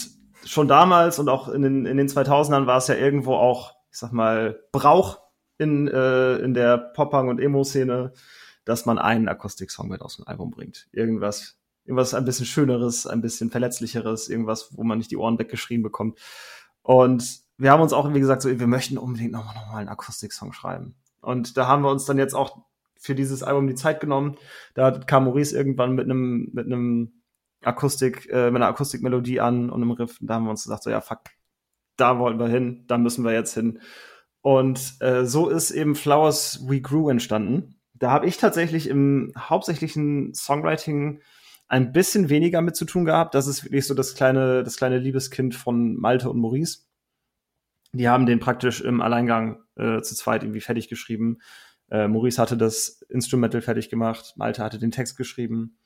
schon damals und auch in den 2000ern war es ja irgendwo auch, ich sag mal, Brauch in der Pop-Punk- und Emo-Szene, dass man einen Akustik-Song mit aus dem Album bringt. Irgendwas ein bisschen Schöneres, ein bisschen Verletzlicheres, irgendwas, wo man nicht die Ohren weggeschrien bekommt. Und wir haben uns auch irgendwie gesagt, so, wir möchten unbedingt nochmal einen Akustik-Song schreiben. Und da haben wir uns dann jetzt auch für dieses Album die Zeit genommen. Da kam Maurice irgendwann mit einer Akustikmelodie an und einem Riff. Und da haben wir uns gesagt, so, ja, fuck, da wollten wir hin, da müssen wir jetzt hin. Und so ist eben Flowers We Grew entstanden. Da habe ich tatsächlich im hauptsächlichen Songwriting ein bisschen weniger mit zu tun gehabt. Das ist wirklich so das kleine Liebeskind von Malte und Maurice. Die haben den praktisch im Alleingang zu zweit irgendwie fertig geschrieben. Maurice hatte das Instrumental fertig gemacht, Malte hatte den Text geschrieben.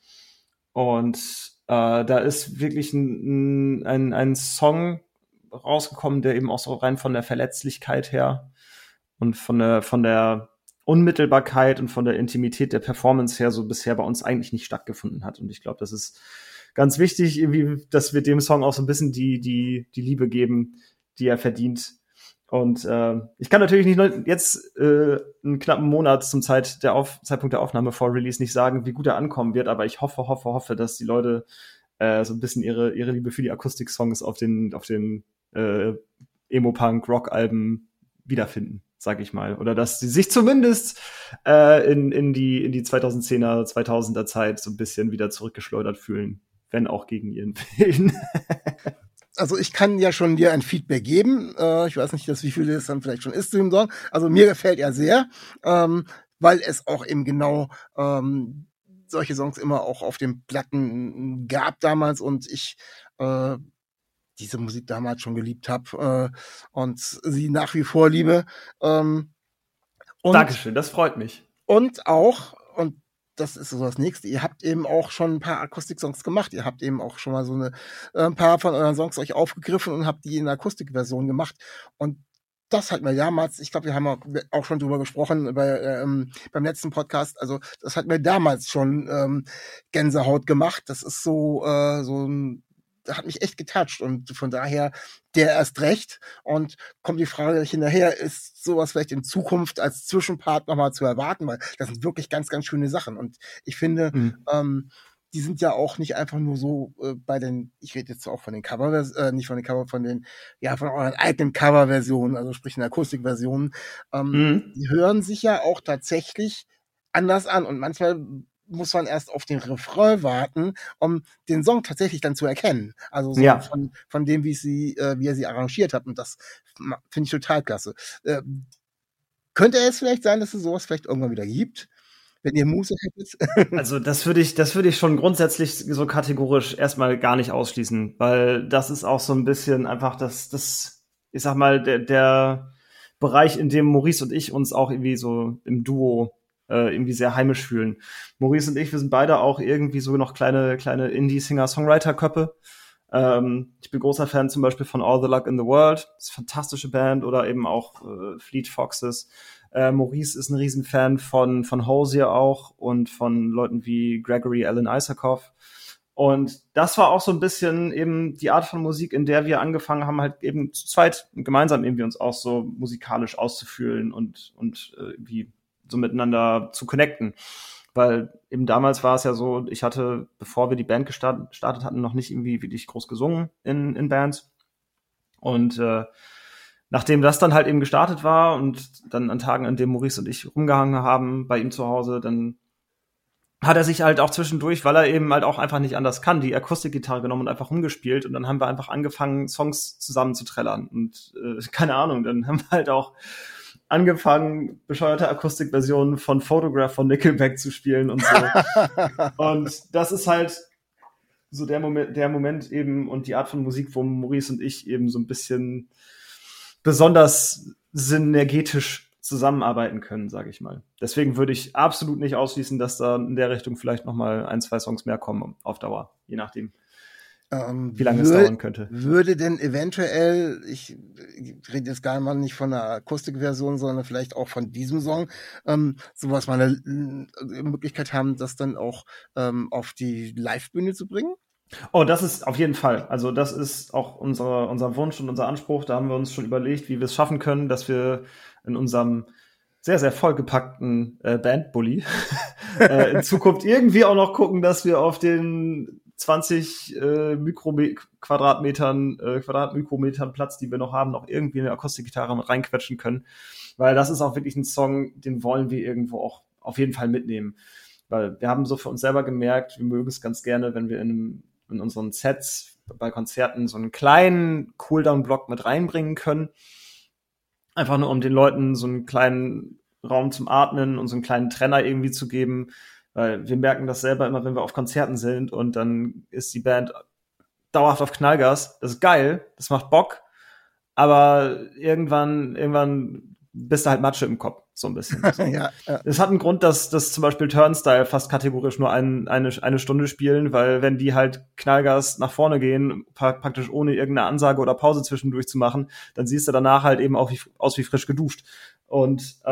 Und da ist wirklich ein Song rausgekommen, der eben auch so rein von der Verletzlichkeit her und von der Unmittelbarkeit und von der Intimität der Performance her so bisher bei uns eigentlich nicht stattgefunden hat. Und ich glaube, das ist ganz wichtig, irgendwie, dass wir dem Song auch so ein bisschen die Liebe geben, die er verdient. Und ich kann natürlich nicht jetzt einen knappen Monat zum Zeitpunkt der Aufnahme vor Release nicht sagen, wie gut er ankommen wird, aber ich hoffe, dass die Leute so ein bisschen ihre Liebe für die Akustik-Songs auf den Emo-Punk-Rock-Alben wiederfinden, sag ich mal. Oder dass sie sich zumindest in die 2010er, 2000er Zeit so ein bisschen wieder zurückgeschleudert fühlen, wenn auch gegen ihren Willen. Also ich kann ja schon dir ein Feedback geben. Ich weiß nicht, wie viel es dann vielleicht schon ist zu dem Song. Also mir gefällt er sehr, weil es auch eben genau solche Songs immer auch auf den Platten gab damals und ich diese Musik damals schon geliebt habe und sie nach wie vor liebe. Dankeschön, das freut mich. Und das ist so das Nächste, ihr habt eben auch schon ein paar Akustik-Songs gemacht. Ihr habt eben auch schon mal so ein paar von euren Songs euch aufgegriffen und habt die in der Akustikversion gemacht. Und das hat mir damals, ich glaube, wir haben auch schon drüber gesprochen beim letzten Podcast, also das hat mir damals schon Gänsehaut gemacht. Das ist hat mich echt getoucht und von daher der erst recht. Und kommt die Frage hinterher, ist sowas vielleicht in Zukunft als Zwischenpart nochmal zu erwarten, weil das sind wirklich ganz, ganz schöne Sachen. Und ich finde, die sind ja auch nicht einfach nur so ich rede jetzt auch von den nicht von den Cover, von euren eigenen Coverversionen, also sprich in Akustikversionen. Die hören sich ja auch tatsächlich anders an und manchmal muss man erst auf den Refrain warten, um den Song tatsächlich dann zu erkennen. Also so von dem, wie ihr sie arrangiert habt. Und das finde ich total klasse. Könnte es vielleicht sein, dass es sowas vielleicht irgendwann wieder gibt, wenn ihr Muße hättet? Also das würde ich schon grundsätzlich so kategorisch erstmal gar nicht ausschließen, weil das ist auch so ein bisschen einfach das ich sag mal, der Bereich, in dem Maurice und ich uns auch irgendwie so im Duo irgendwie sehr heimisch fühlen. Maurice und ich, wir sind beide auch irgendwie so noch kleine Indie-Singer-Songwriter-Köppe. Ich bin großer Fan zum Beispiel von All the Luck in the World, das ist eine fantastische Band, oder eben auch Fleet Foxes. Maurice ist ein Riesenfan von Hozier auch und von Leuten wie Gregory Alan Isakov. Und das war auch so ein bisschen eben die Art von Musik, in der wir angefangen haben, halt eben zu zweit gemeinsam irgendwie uns auch so musikalisch auszufühlen und wie so miteinander zu connecten. Weil eben damals war es ja so, ich hatte, bevor wir die Band gestartet hatten, noch nicht irgendwie wirklich groß gesungen in Bands. Und nachdem das dann halt eben gestartet war und dann an Tagen, an denen Maurice und ich rumgehangen haben bei ihm zu Hause, dann hat er sich halt auch zwischendurch, weil er eben halt auch einfach nicht anders kann, die Akustikgitarre genommen und einfach rumgespielt. Und dann haben wir einfach angefangen, Songs zusammen zu trällern. Und keine Ahnung, dann haben wir halt auch angefangen, bescheuerte Akustikversionen von Photograph von Nickelback zu spielen und so. Und das ist halt so der Moment eben und die Art von Musik, wo Maurice und ich eben so ein bisschen besonders synergetisch zusammenarbeiten können, sage ich mal. Deswegen würde ich absolut nicht ausschließen, dass da in der Richtung vielleicht noch mal 1, 2 Songs mehr kommen auf Dauer, je nachdem. Wie lange es dauern könnte. Würde denn eventuell, ich rede jetzt gar nicht von einer Akustikversion, sondern vielleicht auch von diesem Song, sowas mal eine Möglichkeit haben, das dann auch auf die Live-Bühne zu bringen? Oh, das ist auf jeden Fall. Also das ist auch unser Wunsch und unser Anspruch. Da haben wir uns schon überlegt, wie wir es schaffen können, dass wir in unserem sehr, sehr vollgepackten Bandbully in Zukunft irgendwie auch noch gucken, dass wir auf den 20 Quadratmikrometern Platz, die wir noch haben, noch irgendwie eine Akustikgitarre mit reinquetschen können. Weil das ist auch wirklich ein Song, den wollen wir irgendwo auch auf jeden Fall mitnehmen. Weil wir haben so für uns selber gemerkt, wir mögen es ganz gerne, wenn wir in unseren Sets bei Konzerten so einen kleinen Cooldown-Block mit reinbringen können. Einfach nur, um den Leuten so einen kleinen Raum zum Atmen und so einen kleinen Trenner irgendwie zu geben. Weil wir merken das selber immer, wenn wir auf Konzerten sind und dann ist die Band dauerhaft auf Knallgas. Das ist geil, das macht Bock. Aber irgendwann bist du halt Matsche im Kopf, so ein bisschen. Ja. Es hat einen Grund, dass zum Beispiel Turnstile fast kategorisch nur eine Stunde spielen, weil wenn die halt Knallgas nach vorne gehen, praktisch ohne irgendeine Ansage oder Pause zwischendurch zu machen, dann siehst du danach halt eben auch aus wie frisch geduscht. Und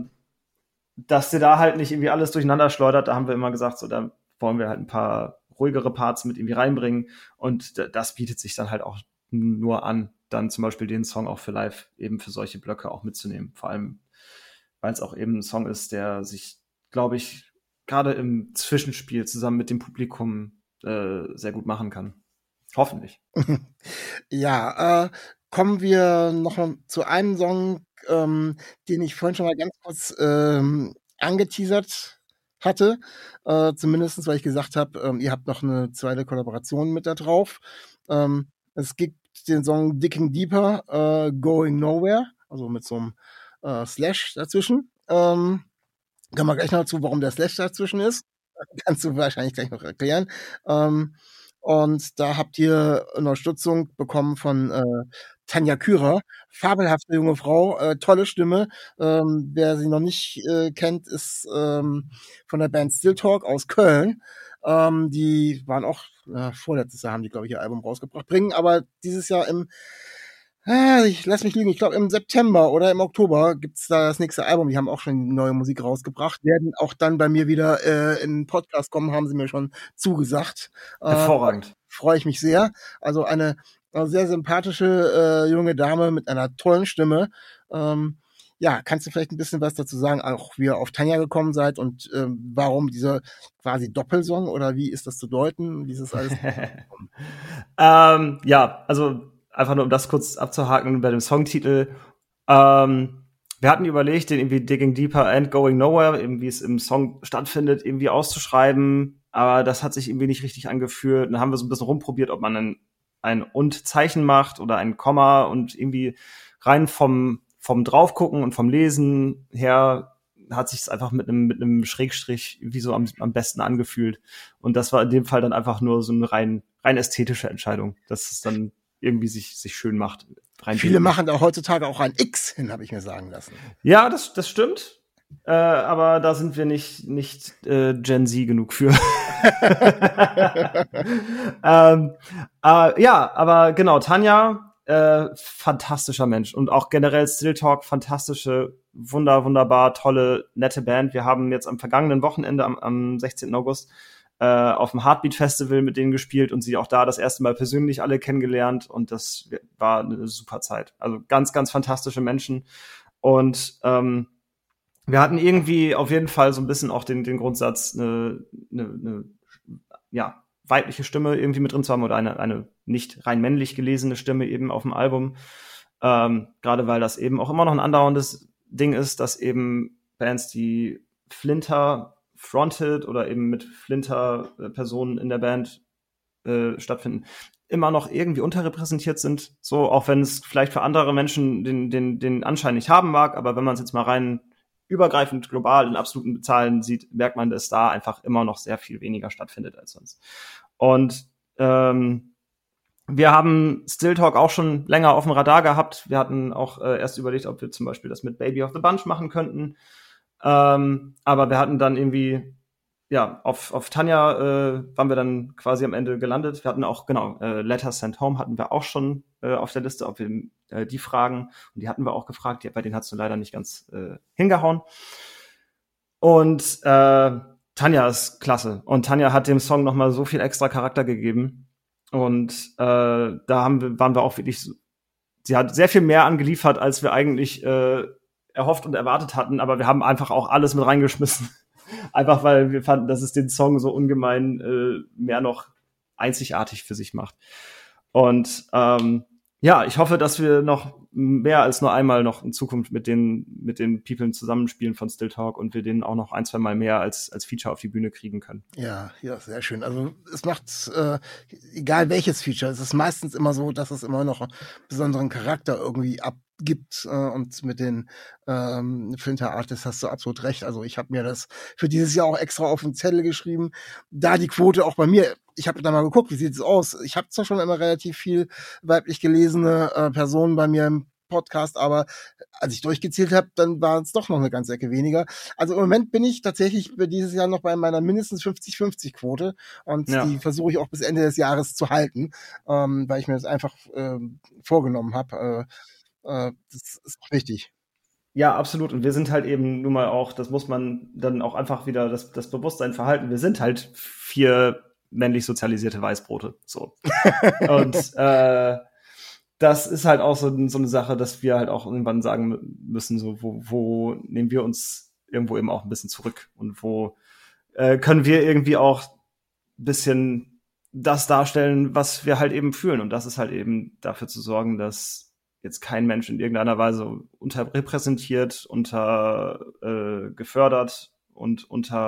dass dir da halt nicht irgendwie alles durcheinander schleudert, da haben wir immer gesagt, so da wollen wir halt ein paar ruhigere Parts mit irgendwie reinbringen. Und das bietet sich dann halt auch nur an, dann zum Beispiel den Song auch für live eben für solche Blöcke auch mitzunehmen. Vor allem, weil es auch eben ein Song ist, der sich, glaube ich, gerade im Zwischenspiel zusammen mit dem Publikum sehr gut machen kann. Hoffentlich. Ja, kommen wir noch mal zu einem Song, den ich vorhin schon mal ganz kurz angeteasert hatte. Zumindest, weil ich gesagt habe, ihr habt noch eine zweite Kollaboration mit da drauf. Es gibt den Song Digging Deeper, Going Nowhere, also mit so einem Slash dazwischen. Kommen wir gleich noch dazu, warum der Slash dazwischen ist. Kannst du wahrscheinlich gleich noch erklären. Und da habt ihr Unterstützung bekommen von Tanja Kürer. Fabelhafte junge Frau, tolle Stimme. Wer sie noch nicht kennt, ist von der Band Still Talk aus Köln. Die waren auch, vorletztes Jahr haben die, glaube ich, ihr Album rausgebracht. Bringen aber dieses Jahr lass mich lügen, ich glaube im September oder im Oktober gibt's da das nächste Album. Die haben auch schon neue Musik rausgebracht. Werden auch dann bei mir wieder in den Podcast kommen, haben sie mir schon zugesagt. Hervorragend. Freue ich mich sehr. Also eine sehr sympathische junge Dame mit einer tollen Stimme. Ja, kannst du vielleicht ein bisschen was dazu sagen, auch wie ihr auf Tanja gekommen seid und warum dieser quasi Doppelsong oder wie ist das zu deuten? Wie ist das alles? Ja, also einfach nur, um das kurz abzuhaken bei dem Songtitel. Wir hatten überlegt, den irgendwie Digging Deeper and Going Nowhere, eben wie es im Song stattfindet, irgendwie auszuschreiben. Aber das hat sich irgendwie nicht richtig angefühlt. Dann haben wir so ein bisschen rumprobiert, ob man ein Und-Zeichen macht oder ein Komma und irgendwie rein vom Draufgucken und vom Lesen her hat sich es einfach mit einem Schrägstrich wie so am besten angefühlt. Und das war in dem Fall dann einfach nur so eine rein ästhetische Entscheidung, dass es dann irgendwie sich schön macht. Viele machen da heutzutage auch ein X hin, habe ich mir sagen lassen. Ja, das stimmt. Aber da sind wir nicht Gen Z genug für. Ja, aber genau, Tanja, fantastischer Mensch. Und auch generell Still Talk, fantastische, wunderbar, tolle, nette Band. Wir haben jetzt am vergangenen Wochenende, am 16. August, auf dem Heartbeat Festival mit denen gespielt und sie auch da das erste Mal persönlich alle kennengelernt und das war eine super Zeit. Also ganz, ganz fantastische Menschen und wir hatten irgendwie auf jeden Fall so ein bisschen auch den Grundsatz, eine weibliche Stimme irgendwie mit drin zu haben oder eine nicht rein männlich gelesene Stimme eben auf dem Album. Gerade weil das eben auch immer noch ein andauerndes Ding ist, dass eben Bands, die Flinter fronted oder eben mit Flinter-Personen in der Band stattfinden, immer noch irgendwie unterrepräsentiert sind. So, auch wenn es vielleicht für andere Menschen den Anschein nicht haben mag, aber wenn man es jetzt mal rein übergreifend global in absoluten Zahlen sieht, merkt man, dass da einfach immer noch sehr viel weniger stattfindet als sonst. Und wir haben Still Talk auch schon länger auf dem Radar gehabt. Wir hatten auch erst überlegt, ob wir zum Beispiel das mit Baby of the Bunch machen könnten. Aber wir hatten dann irgendwie, ja, auf Tanja waren wir dann quasi am Ende gelandet. Wir hatten auch, genau, Letters Sent Home hatten wir auch schon auf der Liste, ob wir die fragen. Und die hatten wir auch gefragt, bei denen hat's nur leider nicht ganz hingehauen. Und Tanja ist klasse. Und Tanja hat dem Song nochmal so viel extra Charakter gegeben. Und waren wir auch wirklich, sie hat sehr viel mehr angeliefert, als wir eigentlich erhofft und erwartet hatten, aber wir haben einfach auch alles mit reingeschmissen. Einfach weil wir fanden, dass es den Song so ungemein mehr noch einzigartig für sich macht. Und ich hoffe, dass wir noch mehr als nur einmal noch in Zukunft mit den Peoplen zusammenspielen von Still Talk und wir den auch noch 1-2 Mal mehr als Feature auf die Bühne kriegen können. Ja, sehr schön. Also es macht, egal welches Feature, es ist meistens immer so, dass es immer noch einen besonderen Charakter irgendwie abgibt und mit den Flinter Artists hast du absolut recht. Also ich habe mir das für dieses Jahr auch extra auf den Zettel geschrieben, da die Quote auch bei mir, ich habe da mal geguckt, wie sieht es aus? Ich habe zwar schon immer relativ viel weiblich gelesene Personen bei mir im Podcast, aber als ich durchgezählt habe, dann war es doch noch eine ganze Ecke weniger. Also im Moment bin ich tatsächlich für dieses Jahr noch bei meiner mindestens 50-50-Quote und die versuche ich auch bis Ende des Jahres zu halten, weil ich mir das einfach vorgenommen habe. Das ist auch wichtig. Ja, absolut. Und wir sind halt eben nun mal auch, das muss man dann auch einfach wieder das Bewusstsein verhalten. Wir sind halt 4 männlich sozialisierte Weißbrote. So. Und das ist halt auch so eine Sache, dass wir halt auch irgendwann sagen müssen, so wo nehmen wir uns irgendwo eben auch ein bisschen zurück und wo können wir irgendwie auch ein bisschen das darstellen, was wir halt eben fühlen. Und das ist halt eben dafür zu sorgen, dass jetzt kein Mensch in irgendeiner Weise unterrepräsentiert, gefördert und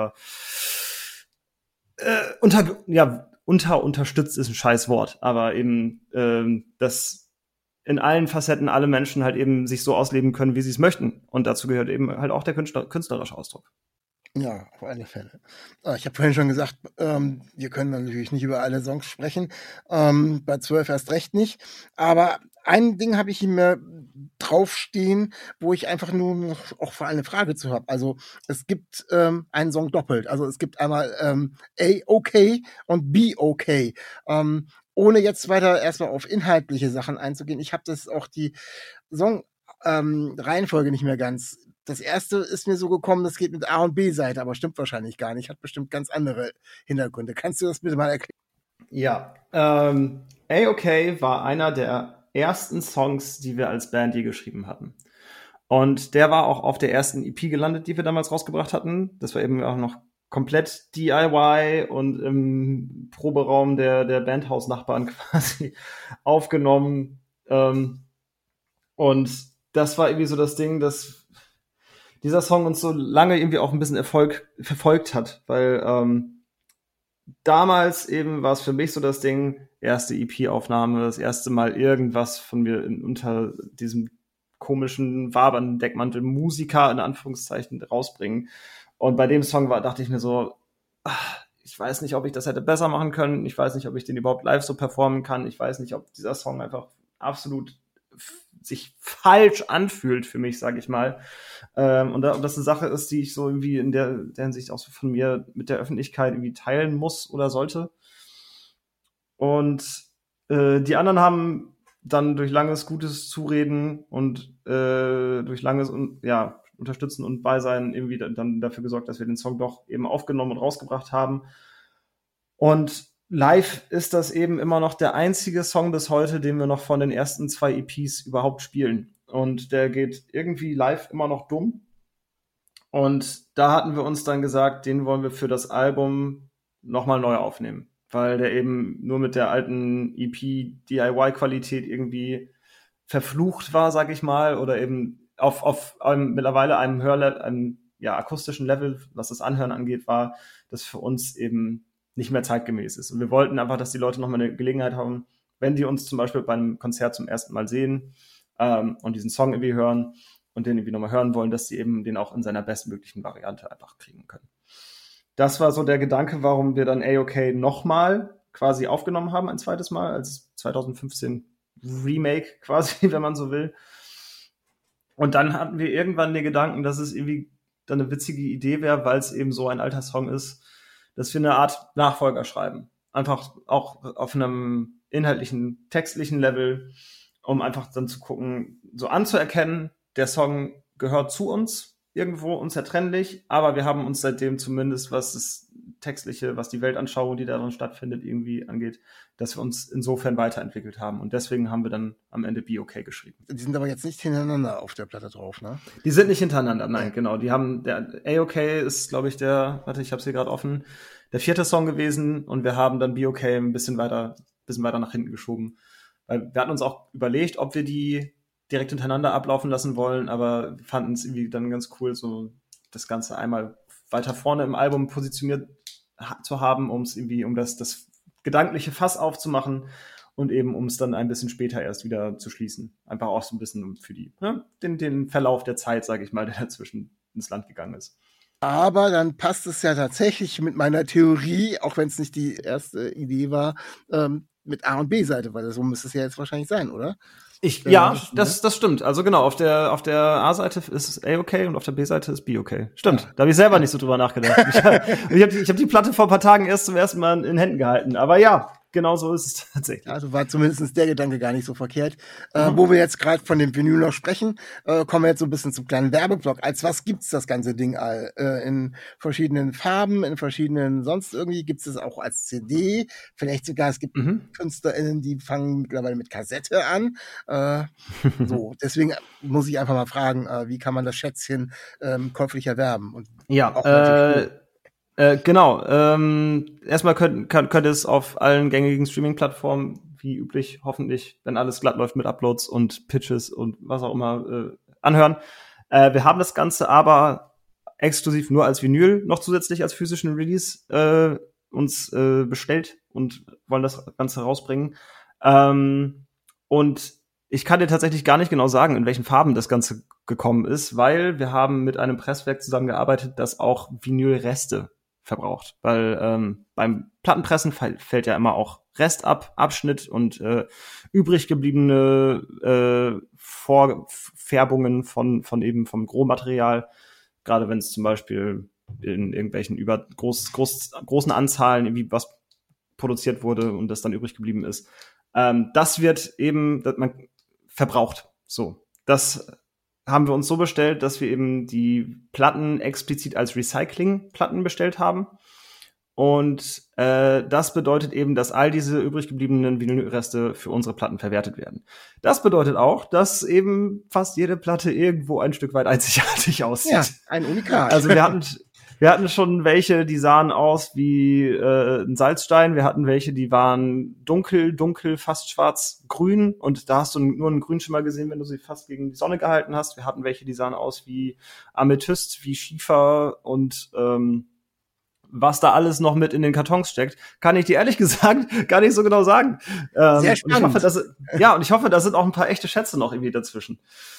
unterstützt ist ein scheiß Wort, aber eben, dass in allen Facetten alle Menschen halt eben sich so ausleben können, wie sie es möchten. Und dazu gehört eben halt auch der künstlerische Ausdruck. Ja, auf alle Fälle. Ich habe vorhin schon gesagt, wir können natürlich nicht über alle Songs sprechen, bei 12 erst recht nicht, aber ein Ding habe ich mir draufstehen, wo ich einfach nur noch auch vor allem eine Frage zu habe. Also es gibt einen Song doppelt, also es gibt einmal A-OK und B-OK. Ohne jetzt weiter erstmal auf inhaltliche Sachen einzugehen, ich habe das auch die Song Reihenfolge nicht mehr ganz. Das erste ist mir so gekommen, das geht mit A- und B-Seite, aber stimmt wahrscheinlich gar nicht. Hat bestimmt ganz andere Hintergründe. Kannst du das bitte mal erklären? Ja, A-OK war einer der ersten Songs, die wir als Band je geschrieben hatten. Und der war auch auf der ersten EP gelandet, die wir damals rausgebracht hatten. Das war eben auch noch komplett DIY und im Proberaum der Bandhaus-Nachbarn quasi aufgenommen. Und das war irgendwie so das Ding, dass dieser Song uns so lange irgendwie auch ein bisschen Erfolg verfolgt hat, weil damals eben war es für mich so das Ding, erste EP-Aufnahme, das erste Mal irgendwas von mir unter diesem komischen wabernden Deckmantel Musiker in Anführungszeichen rausbringen. Und bei dem Song dachte ich mir so, ich weiß nicht, ob ich das hätte besser machen können, ich weiß nicht, ob ich den überhaupt live so performen kann, ich weiß nicht, ob dieser Song einfach absolut sich falsch anfühlt für mich, sage ich mal. Und das eine Sache ist, die ich so irgendwie in der Hinsicht auch so von mir mit der Öffentlichkeit irgendwie teilen muss oder sollte. Und die anderen haben dann durch langes, gutes Zureden und durch langes Unterstützen und Beisein irgendwie dann dafür gesorgt, dass wir den Song doch eben aufgenommen und rausgebracht haben. Und live ist das eben immer noch der einzige Song bis heute, den wir noch von den ersten 2 EPs überhaupt spielen. Und der geht irgendwie live immer noch dumm. Und da hatten wir uns dann gesagt, den wollen wir für das Album nochmal neu aufnehmen. Weil der eben nur mit der alten EP-DIY-Qualität irgendwie verflucht war, sag ich mal, oder eben auf mittlerweile einem akustischen Level, was das Anhören angeht, war das für uns eben nicht mehr zeitgemäß ist. Und wir wollten einfach, dass die Leute nochmal eine Gelegenheit haben, wenn die uns zum Beispiel bei einem Konzert zum ersten Mal sehen und diesen Song irgendwie hören und den irgendwie nochmal hören wollen, dass sie eben den auch in seiner bestmöglichen Variante einfach kriegen können. Das war so der Gedanke, warum wir dann A-OK nochmal quasi aufgenommen haben, ein zweites Mal, als 2015 Remake quasi, wenn man so will. Und dann hatten wir irgendwann den Gedanken, dass es irgendwie dann eine witzige Idee wäre, weil es eben so ein alter Song ist, dass wir eine Art Nachfolger schreiben. Einfach auch auf einem inhaltlichen, textlichen Level, um einfach dann zu gucken, so anzuerkennen, der Song gehört zu uns irgendwo unzertrennlich, aber wir haben uns seitdem zumindest, was das Textliche, was die Weltanschauung, die darin stattfindet, irgendwie angeht, dass wir uns insofern weiterentwickelt haben. Und deswegen haben wir dann am Ende Be Okay geschrieben. Die sind aber jetzt nicht hintereinander auf der Platte drauf, ne? Die sind nicht hintereinander, nein, genau. Die haben, der A-Okay ist, glaube ich, ich hab's hier gerade offen, der 4. Song gewesen und wir haben dann Be Okay ein bisschen weiter nach hinten geschoben. Weil wir hatten uns auch überlegt, ob wir die direkt hintereinander ablaufen lassen wollen, aber wir fanden es irgendwie dann ganz cool, so das Ganze einmal weiter vorne im Album positioniert zu haben, um das gedankliche Fass aufzumachen und eben um es dann ein bisschen später erst wieder zu schließen. Einfach auch so ein bisschen für den Verlauf der Zeit, sage ich mal, der dazwischen ins Land gegangen ist. Aber dann passt es ja tatsächlich mit meiner Theorie, auch wenn es nicht die erste Idee war, mit A- und B-Seite, weil so müsste es ja jetzt wahrscheinlich sein, oder? Das stimmt. Also genau, auf der A-Seite ist es A-Okay und auf der B-Seite ist B-Okay. Stimmt, da habe ich selber nicht so drüber nachgedacht. Ich hab die Platte vor ein paar Tagen erst zum ersten Mal in Händen gehalten. Aber ja, genau so ist es tatsächlich. Also war zumindest der Gedanke gar nicht so verkehrt. Wo wir jetzt gerade von dem Vinyl noch sprechen, kommen wir jetzt so ein bisschen zum kleinen Werbeblock. Als was gibt's das ganze Ding in verschiedenen Farben, in verschiedenen sonst irgendwie? Gibt's es auch als CD? Vielleicht sogar, es gibt KünstlerInnen, die fangen mittlerweile mit Kassette an. So, deswegen muss ich einfach mal fragen, wie kann man das Schätzchen käuflich erwerben? Und genau. Erstmal könnt ihr es auf allen gängigen Streaming-Plattformen, wie üblich, hoffentlich, wenn alles glatt läuft mit Uploads und Pitches und was auch immer, anhören. Wir haben das Ganze aber exklusiv nur als Vinyl noch zusätzlich als physischen Release uns bestellt und wollen das Ganze rausbringen. Und ich kann dir tatsächlich gar nicht genau sagen, in welchen Farben das Ganze gekommen ist, weil wir haben mit einem Presswerk zusammengearbeitet, das auch Vinylreste verbraucht. Weil beim Plattenpressen fällt ja immer auch Rest ab, Abschnitt und übrig gebliebene Vorfärbungen von eben vom Rohmaterial. Gerade wenn es zum Beispiel in irgendwelchen großen Anzahlen irgendwie was produziert wurde und das dann übrig geblieben ist. Das wird eben man verbraucht. So, das haben wir uns so bestellt, dass wir eben die Platten explizit als Recycling-Platten bestellt haben. Und das bedeutet eben, dass all diese übrig gebliebenen Vinylreste für unsere Platten verwertet werden. Das bedeutet auch, dass eben fast jede Platte irgendwo ein Stück weit einzigartig aussieht. Ja, ein Unikat. Also wir hatten schon welche, die sahen aus wie ein Salzstein. Wir hatten welche, die waren dunkel, fast schwarz-grün. Und da hast du nur einen Grünschimmer gesehen, wenn du sie fast gegen die Sonne gehalten hast. Wir hatten welche, die sahen aus wie Amethyst, wie Schiefer und was da alles noch mit in den Kartons steckt, kann ich dir ehrlich gesagt gar nicht so genau sagen. Sehr spannend. Und ich hoffe, da sind auch ein paar echte Schätze noch irgendwie dazwischen.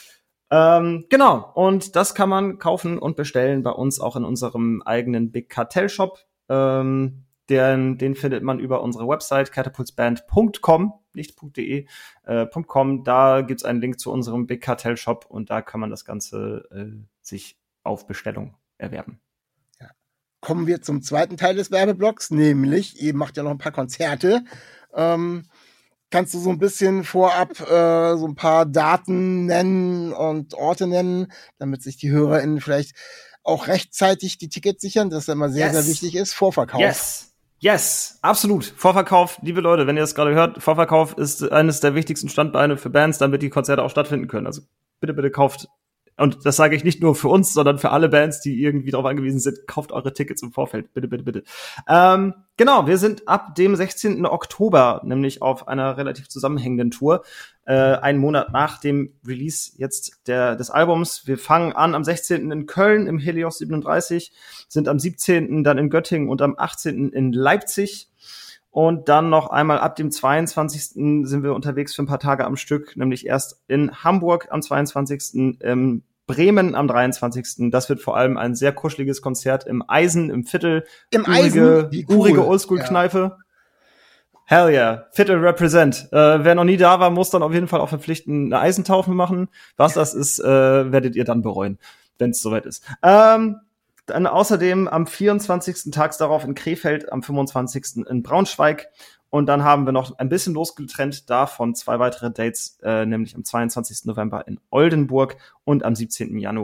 Genau, und das kann man kaufen und bestellen bei uns auch in unserem eigenen Big Cartel Shop. Den findet man über unsere Website catapultsband.com, nicht .de, .com. Da gibt's einen Link zu unserem Big Cartel Shop und da kann man das Ganze sich auf Bestellung erwerben. Ja. Kommen wir zum zweiten Teil des Werbeblocks, nämlich, ihr macht ja noch ein paar Konzerte. Kannst du so ein bisschen vorab so ein paar Daten nennen und Orte nennen, damit sich die HörerInnen vielleicht auch rechtzeitig die Tickets sichern, das immer sehr, sehr wichtig ist. Vorverkauf. Yes, absolut. Vorverkauf, liebe Leute, wenn ihr das gerade hört, Vorverkauf ist eines der wichtigsten Standbeine für Bands, damit die Konzerte auch stattfinden können. Also bitte kauft. Und das sage ich nicht nur für uns, sondern für alle Bands, die irgendwie darauf angewiesen sind, kauft eure Tickets im Vorfeld. Bitte. Genau, wir sind ab dem 16. Oktober nämlich auf einer relativ zusammenhängenden Tour. Einen Monat nach dem Release jetzt des Albums. Wir fangen an am 16. in Köln im Helios 37, sind am 17. dann in Göttingen und am 18. in Leipzig. Und dann noch einmal ab dem 22. sind wir unterwegs für ein paar Tage am Stück, nämlich erst in Hamburg am 22., Bremen am 23. Das wird vor allem ein sehr kuscheliges Konzert im Eisen, im Viertel. Im Eisen? Wie cool. Urige Oldschool-Kneipe. Ja. Hell yeah, Viertel represent. Wer noch nie da war, muss dann auf jeden Fall auch verpflichtend eine Eisentaufe machen. Was das ist, werdet ihr dann bereuen, wenn es soweit ist. Dann außerdem am 24. tags darauf in Krefeld, am 25. in Braunschweig. Und dann haben wir noch ein bisschen losgetrennt davon 2 weitere Dates, nämlich am 22. November in Oldenburg und am 17. Januar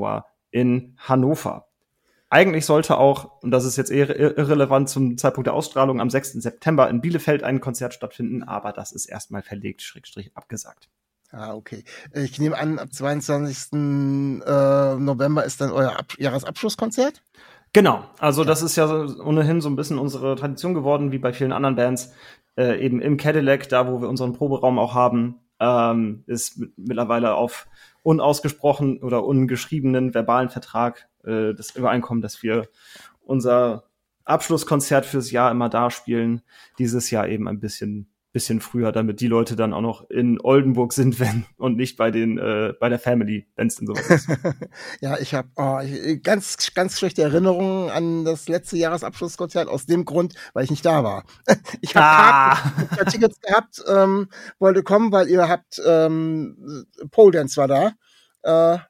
in Hannover. Eigentlich sollte auch, und das ist jetzt eher irrelevant zum Zeitpunkt der Ausstrahlung, am 6. September in Bielefeld ein Konzert stattfinden, aber das ist erstmal verlegt, / abgesagt. Ah, okay. Ich nehme an, ab 22. November ist dann euer Jahresabschlusskonzert? Genau, also das ist ja ohnehin so ein bisschen unsere Tradition geworden, wie bei vielen anderen Bands, eben im Cadillac, da wo wir unseren Proberaum auch haben, ist mittlerweile auf unausgesprochen oder ungeschriebenen verbalen Vertrag das Übereinkommen, dass wir unser Abschlusskonzert fürs Jahr immer da spielen. Dieses Jahr eben ein bisschen früher, damit die Leute dann auch noch in Oldenburg sind, und nicht bei der Family, wenn es denn so ist. Ja, ich habe ganz, ganz schlechte Erinnerungen an das letzte Jahresabschlusskonzert aus dem Grund, weil ich nicht da war. Ich habe Tickets gehabt, wollte kommen, weil ihr habt Pole Dance war da.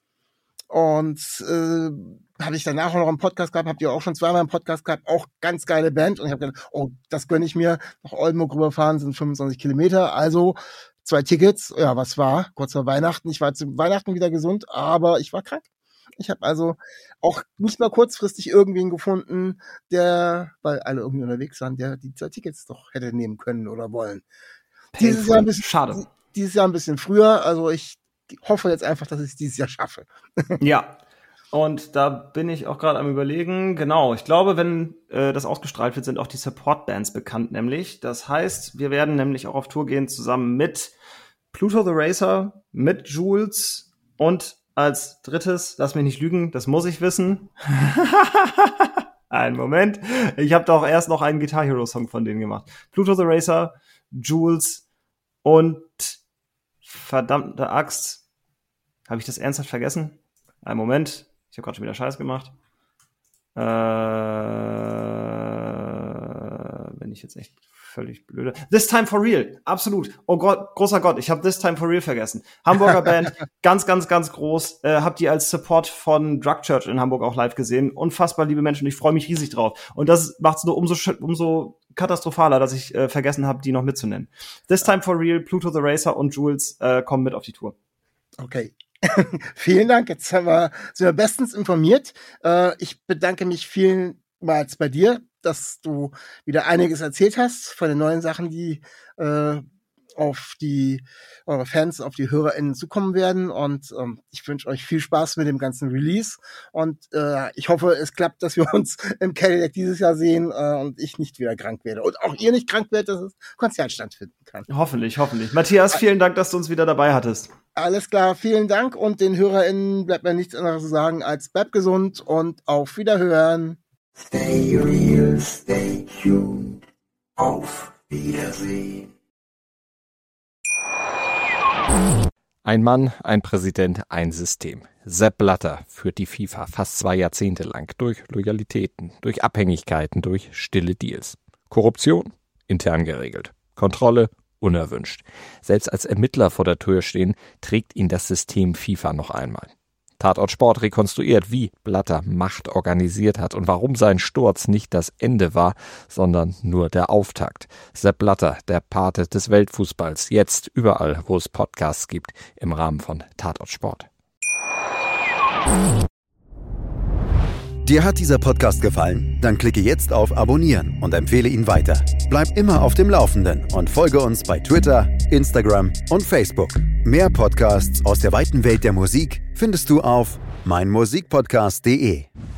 Habe ich danach auch noch einen Podcast gehabt, habt ihr auch schon zweimal einen Podcast gehabt, auch ganz geile Band. Und ich habe gedacht, das gönne ich mir. Nach Oldenburg rüberfahren sind 25 Kilometer, also 2 Tickets. Ja, was war? Kurz vor Weihnachten. Ich war zu Weihnachten wieder gesund, aber ich war krank. Ich habe also auch nicht mal kurzfristig irgendwen gefunden, weil alle irgendwie unterwegs waren, der die 2 Tickets doch hätte nehmen können oder wollen. Dieses Jahr ein bisschen früher, also ich hoffe jetzt einfach, dass ich es dieses Jahr schaffe. Ja. Und da bin ich auch gerade am Überlegen. Genau, ich glaube, wenn das ausgestrahlt wird, sind auch die Support-Bands bekannt, nämlich. Das heißt, wir werden nämlich auch auf Tour gehen zusammen mit Pluto the Racer, mit Jules und als drittes, lass mich nicht lügen, das muss ich wissen. Einen Moment. Ich habe doch erst noch einen Guitar Hero Song von denen gemacht. Pluto the Racer, Jules und verdammte Axt. Habe ich das ernsthaft vergessen? Einen Moment. Ich habe gerade schon wieder Scheiß gemacht. Bin ich jetzt echt völlig blöde. This Time for Real, absolut. Oh Gott, großer Gott, ich habe This Time for Real vergessen. Hamburger Band, ganz, ganz, ganz groß. Hab die als Support von Drug Church in Hamburg auch live gesehen. Unfassbar liebe Menschen, ich freue mich riesig drauf. Und das macht es nur umso katastrophaler, dass ich vergessen habe, die noch mitzunennen. This Time for Real, Pluto the Racer und Jules kommen mit auf die Tour. Okay. Vielen Dank, jetzt sind wir bestens informiert. Ich bedanke mich vielmals bei dir, dass du wieder einiges erzählt hast von den neuen Sachen, die auf eure Fans, auf die HörerInnen zukommen werden. Und ich wünsche euch viel Spaß mit dem ganzen Release. Und ich hoffe, es klappt, dass wir uns im Cadillac dieses Jahr sehen und ich nicht wieder krank werde. Und auch ihr nicht krank werdet, dass das Konzert stattfinden kann. Hoffentlich. Matthias, vielen Dank, dass du uns wieder dabei hattest. Alles klar, vielen Dank. Und den HörerInnen bleibt mir nichts anderes zu sagen als bleibt gesund und auf Wiederhören. Stay real, stay tuned. Auf Wiedersehen. Ein Mann, ein Präsident, ein System. Sepp Blatter führt die FIFA fast 2 Jahrzehnte lang durch Loyalitäten, durch Abhängigkeiten, durch stille Deals. Korruption? Intern geregelt. Kontrolle? Unerwünscht. Selbst als Ermittler vor der Tür stehen, trägt ihn das System FIFA noch einmal. Tatort Sport rekonstruiert, wie Blatter Macht organisiert hat und warum sein Sturz nicht das Ende war, sondern nur der Auftakt. Sepp Blatter, der Pate des Weltfußballs, jetzt überall, wo es Podcasts gibt, im Rahmen von Tatort Sport. Dir hat dieser Podcast gefallen? Dann klicke jetzt auf Abonnieren und empfehle ihn weiter. Bleib immer auf dem Laufenden und folge uns bei Twitter, Instagram und Facebook. Mehr Podcasts aus der weiten Welt der Musik findest du auf meinmusikpodcast.de.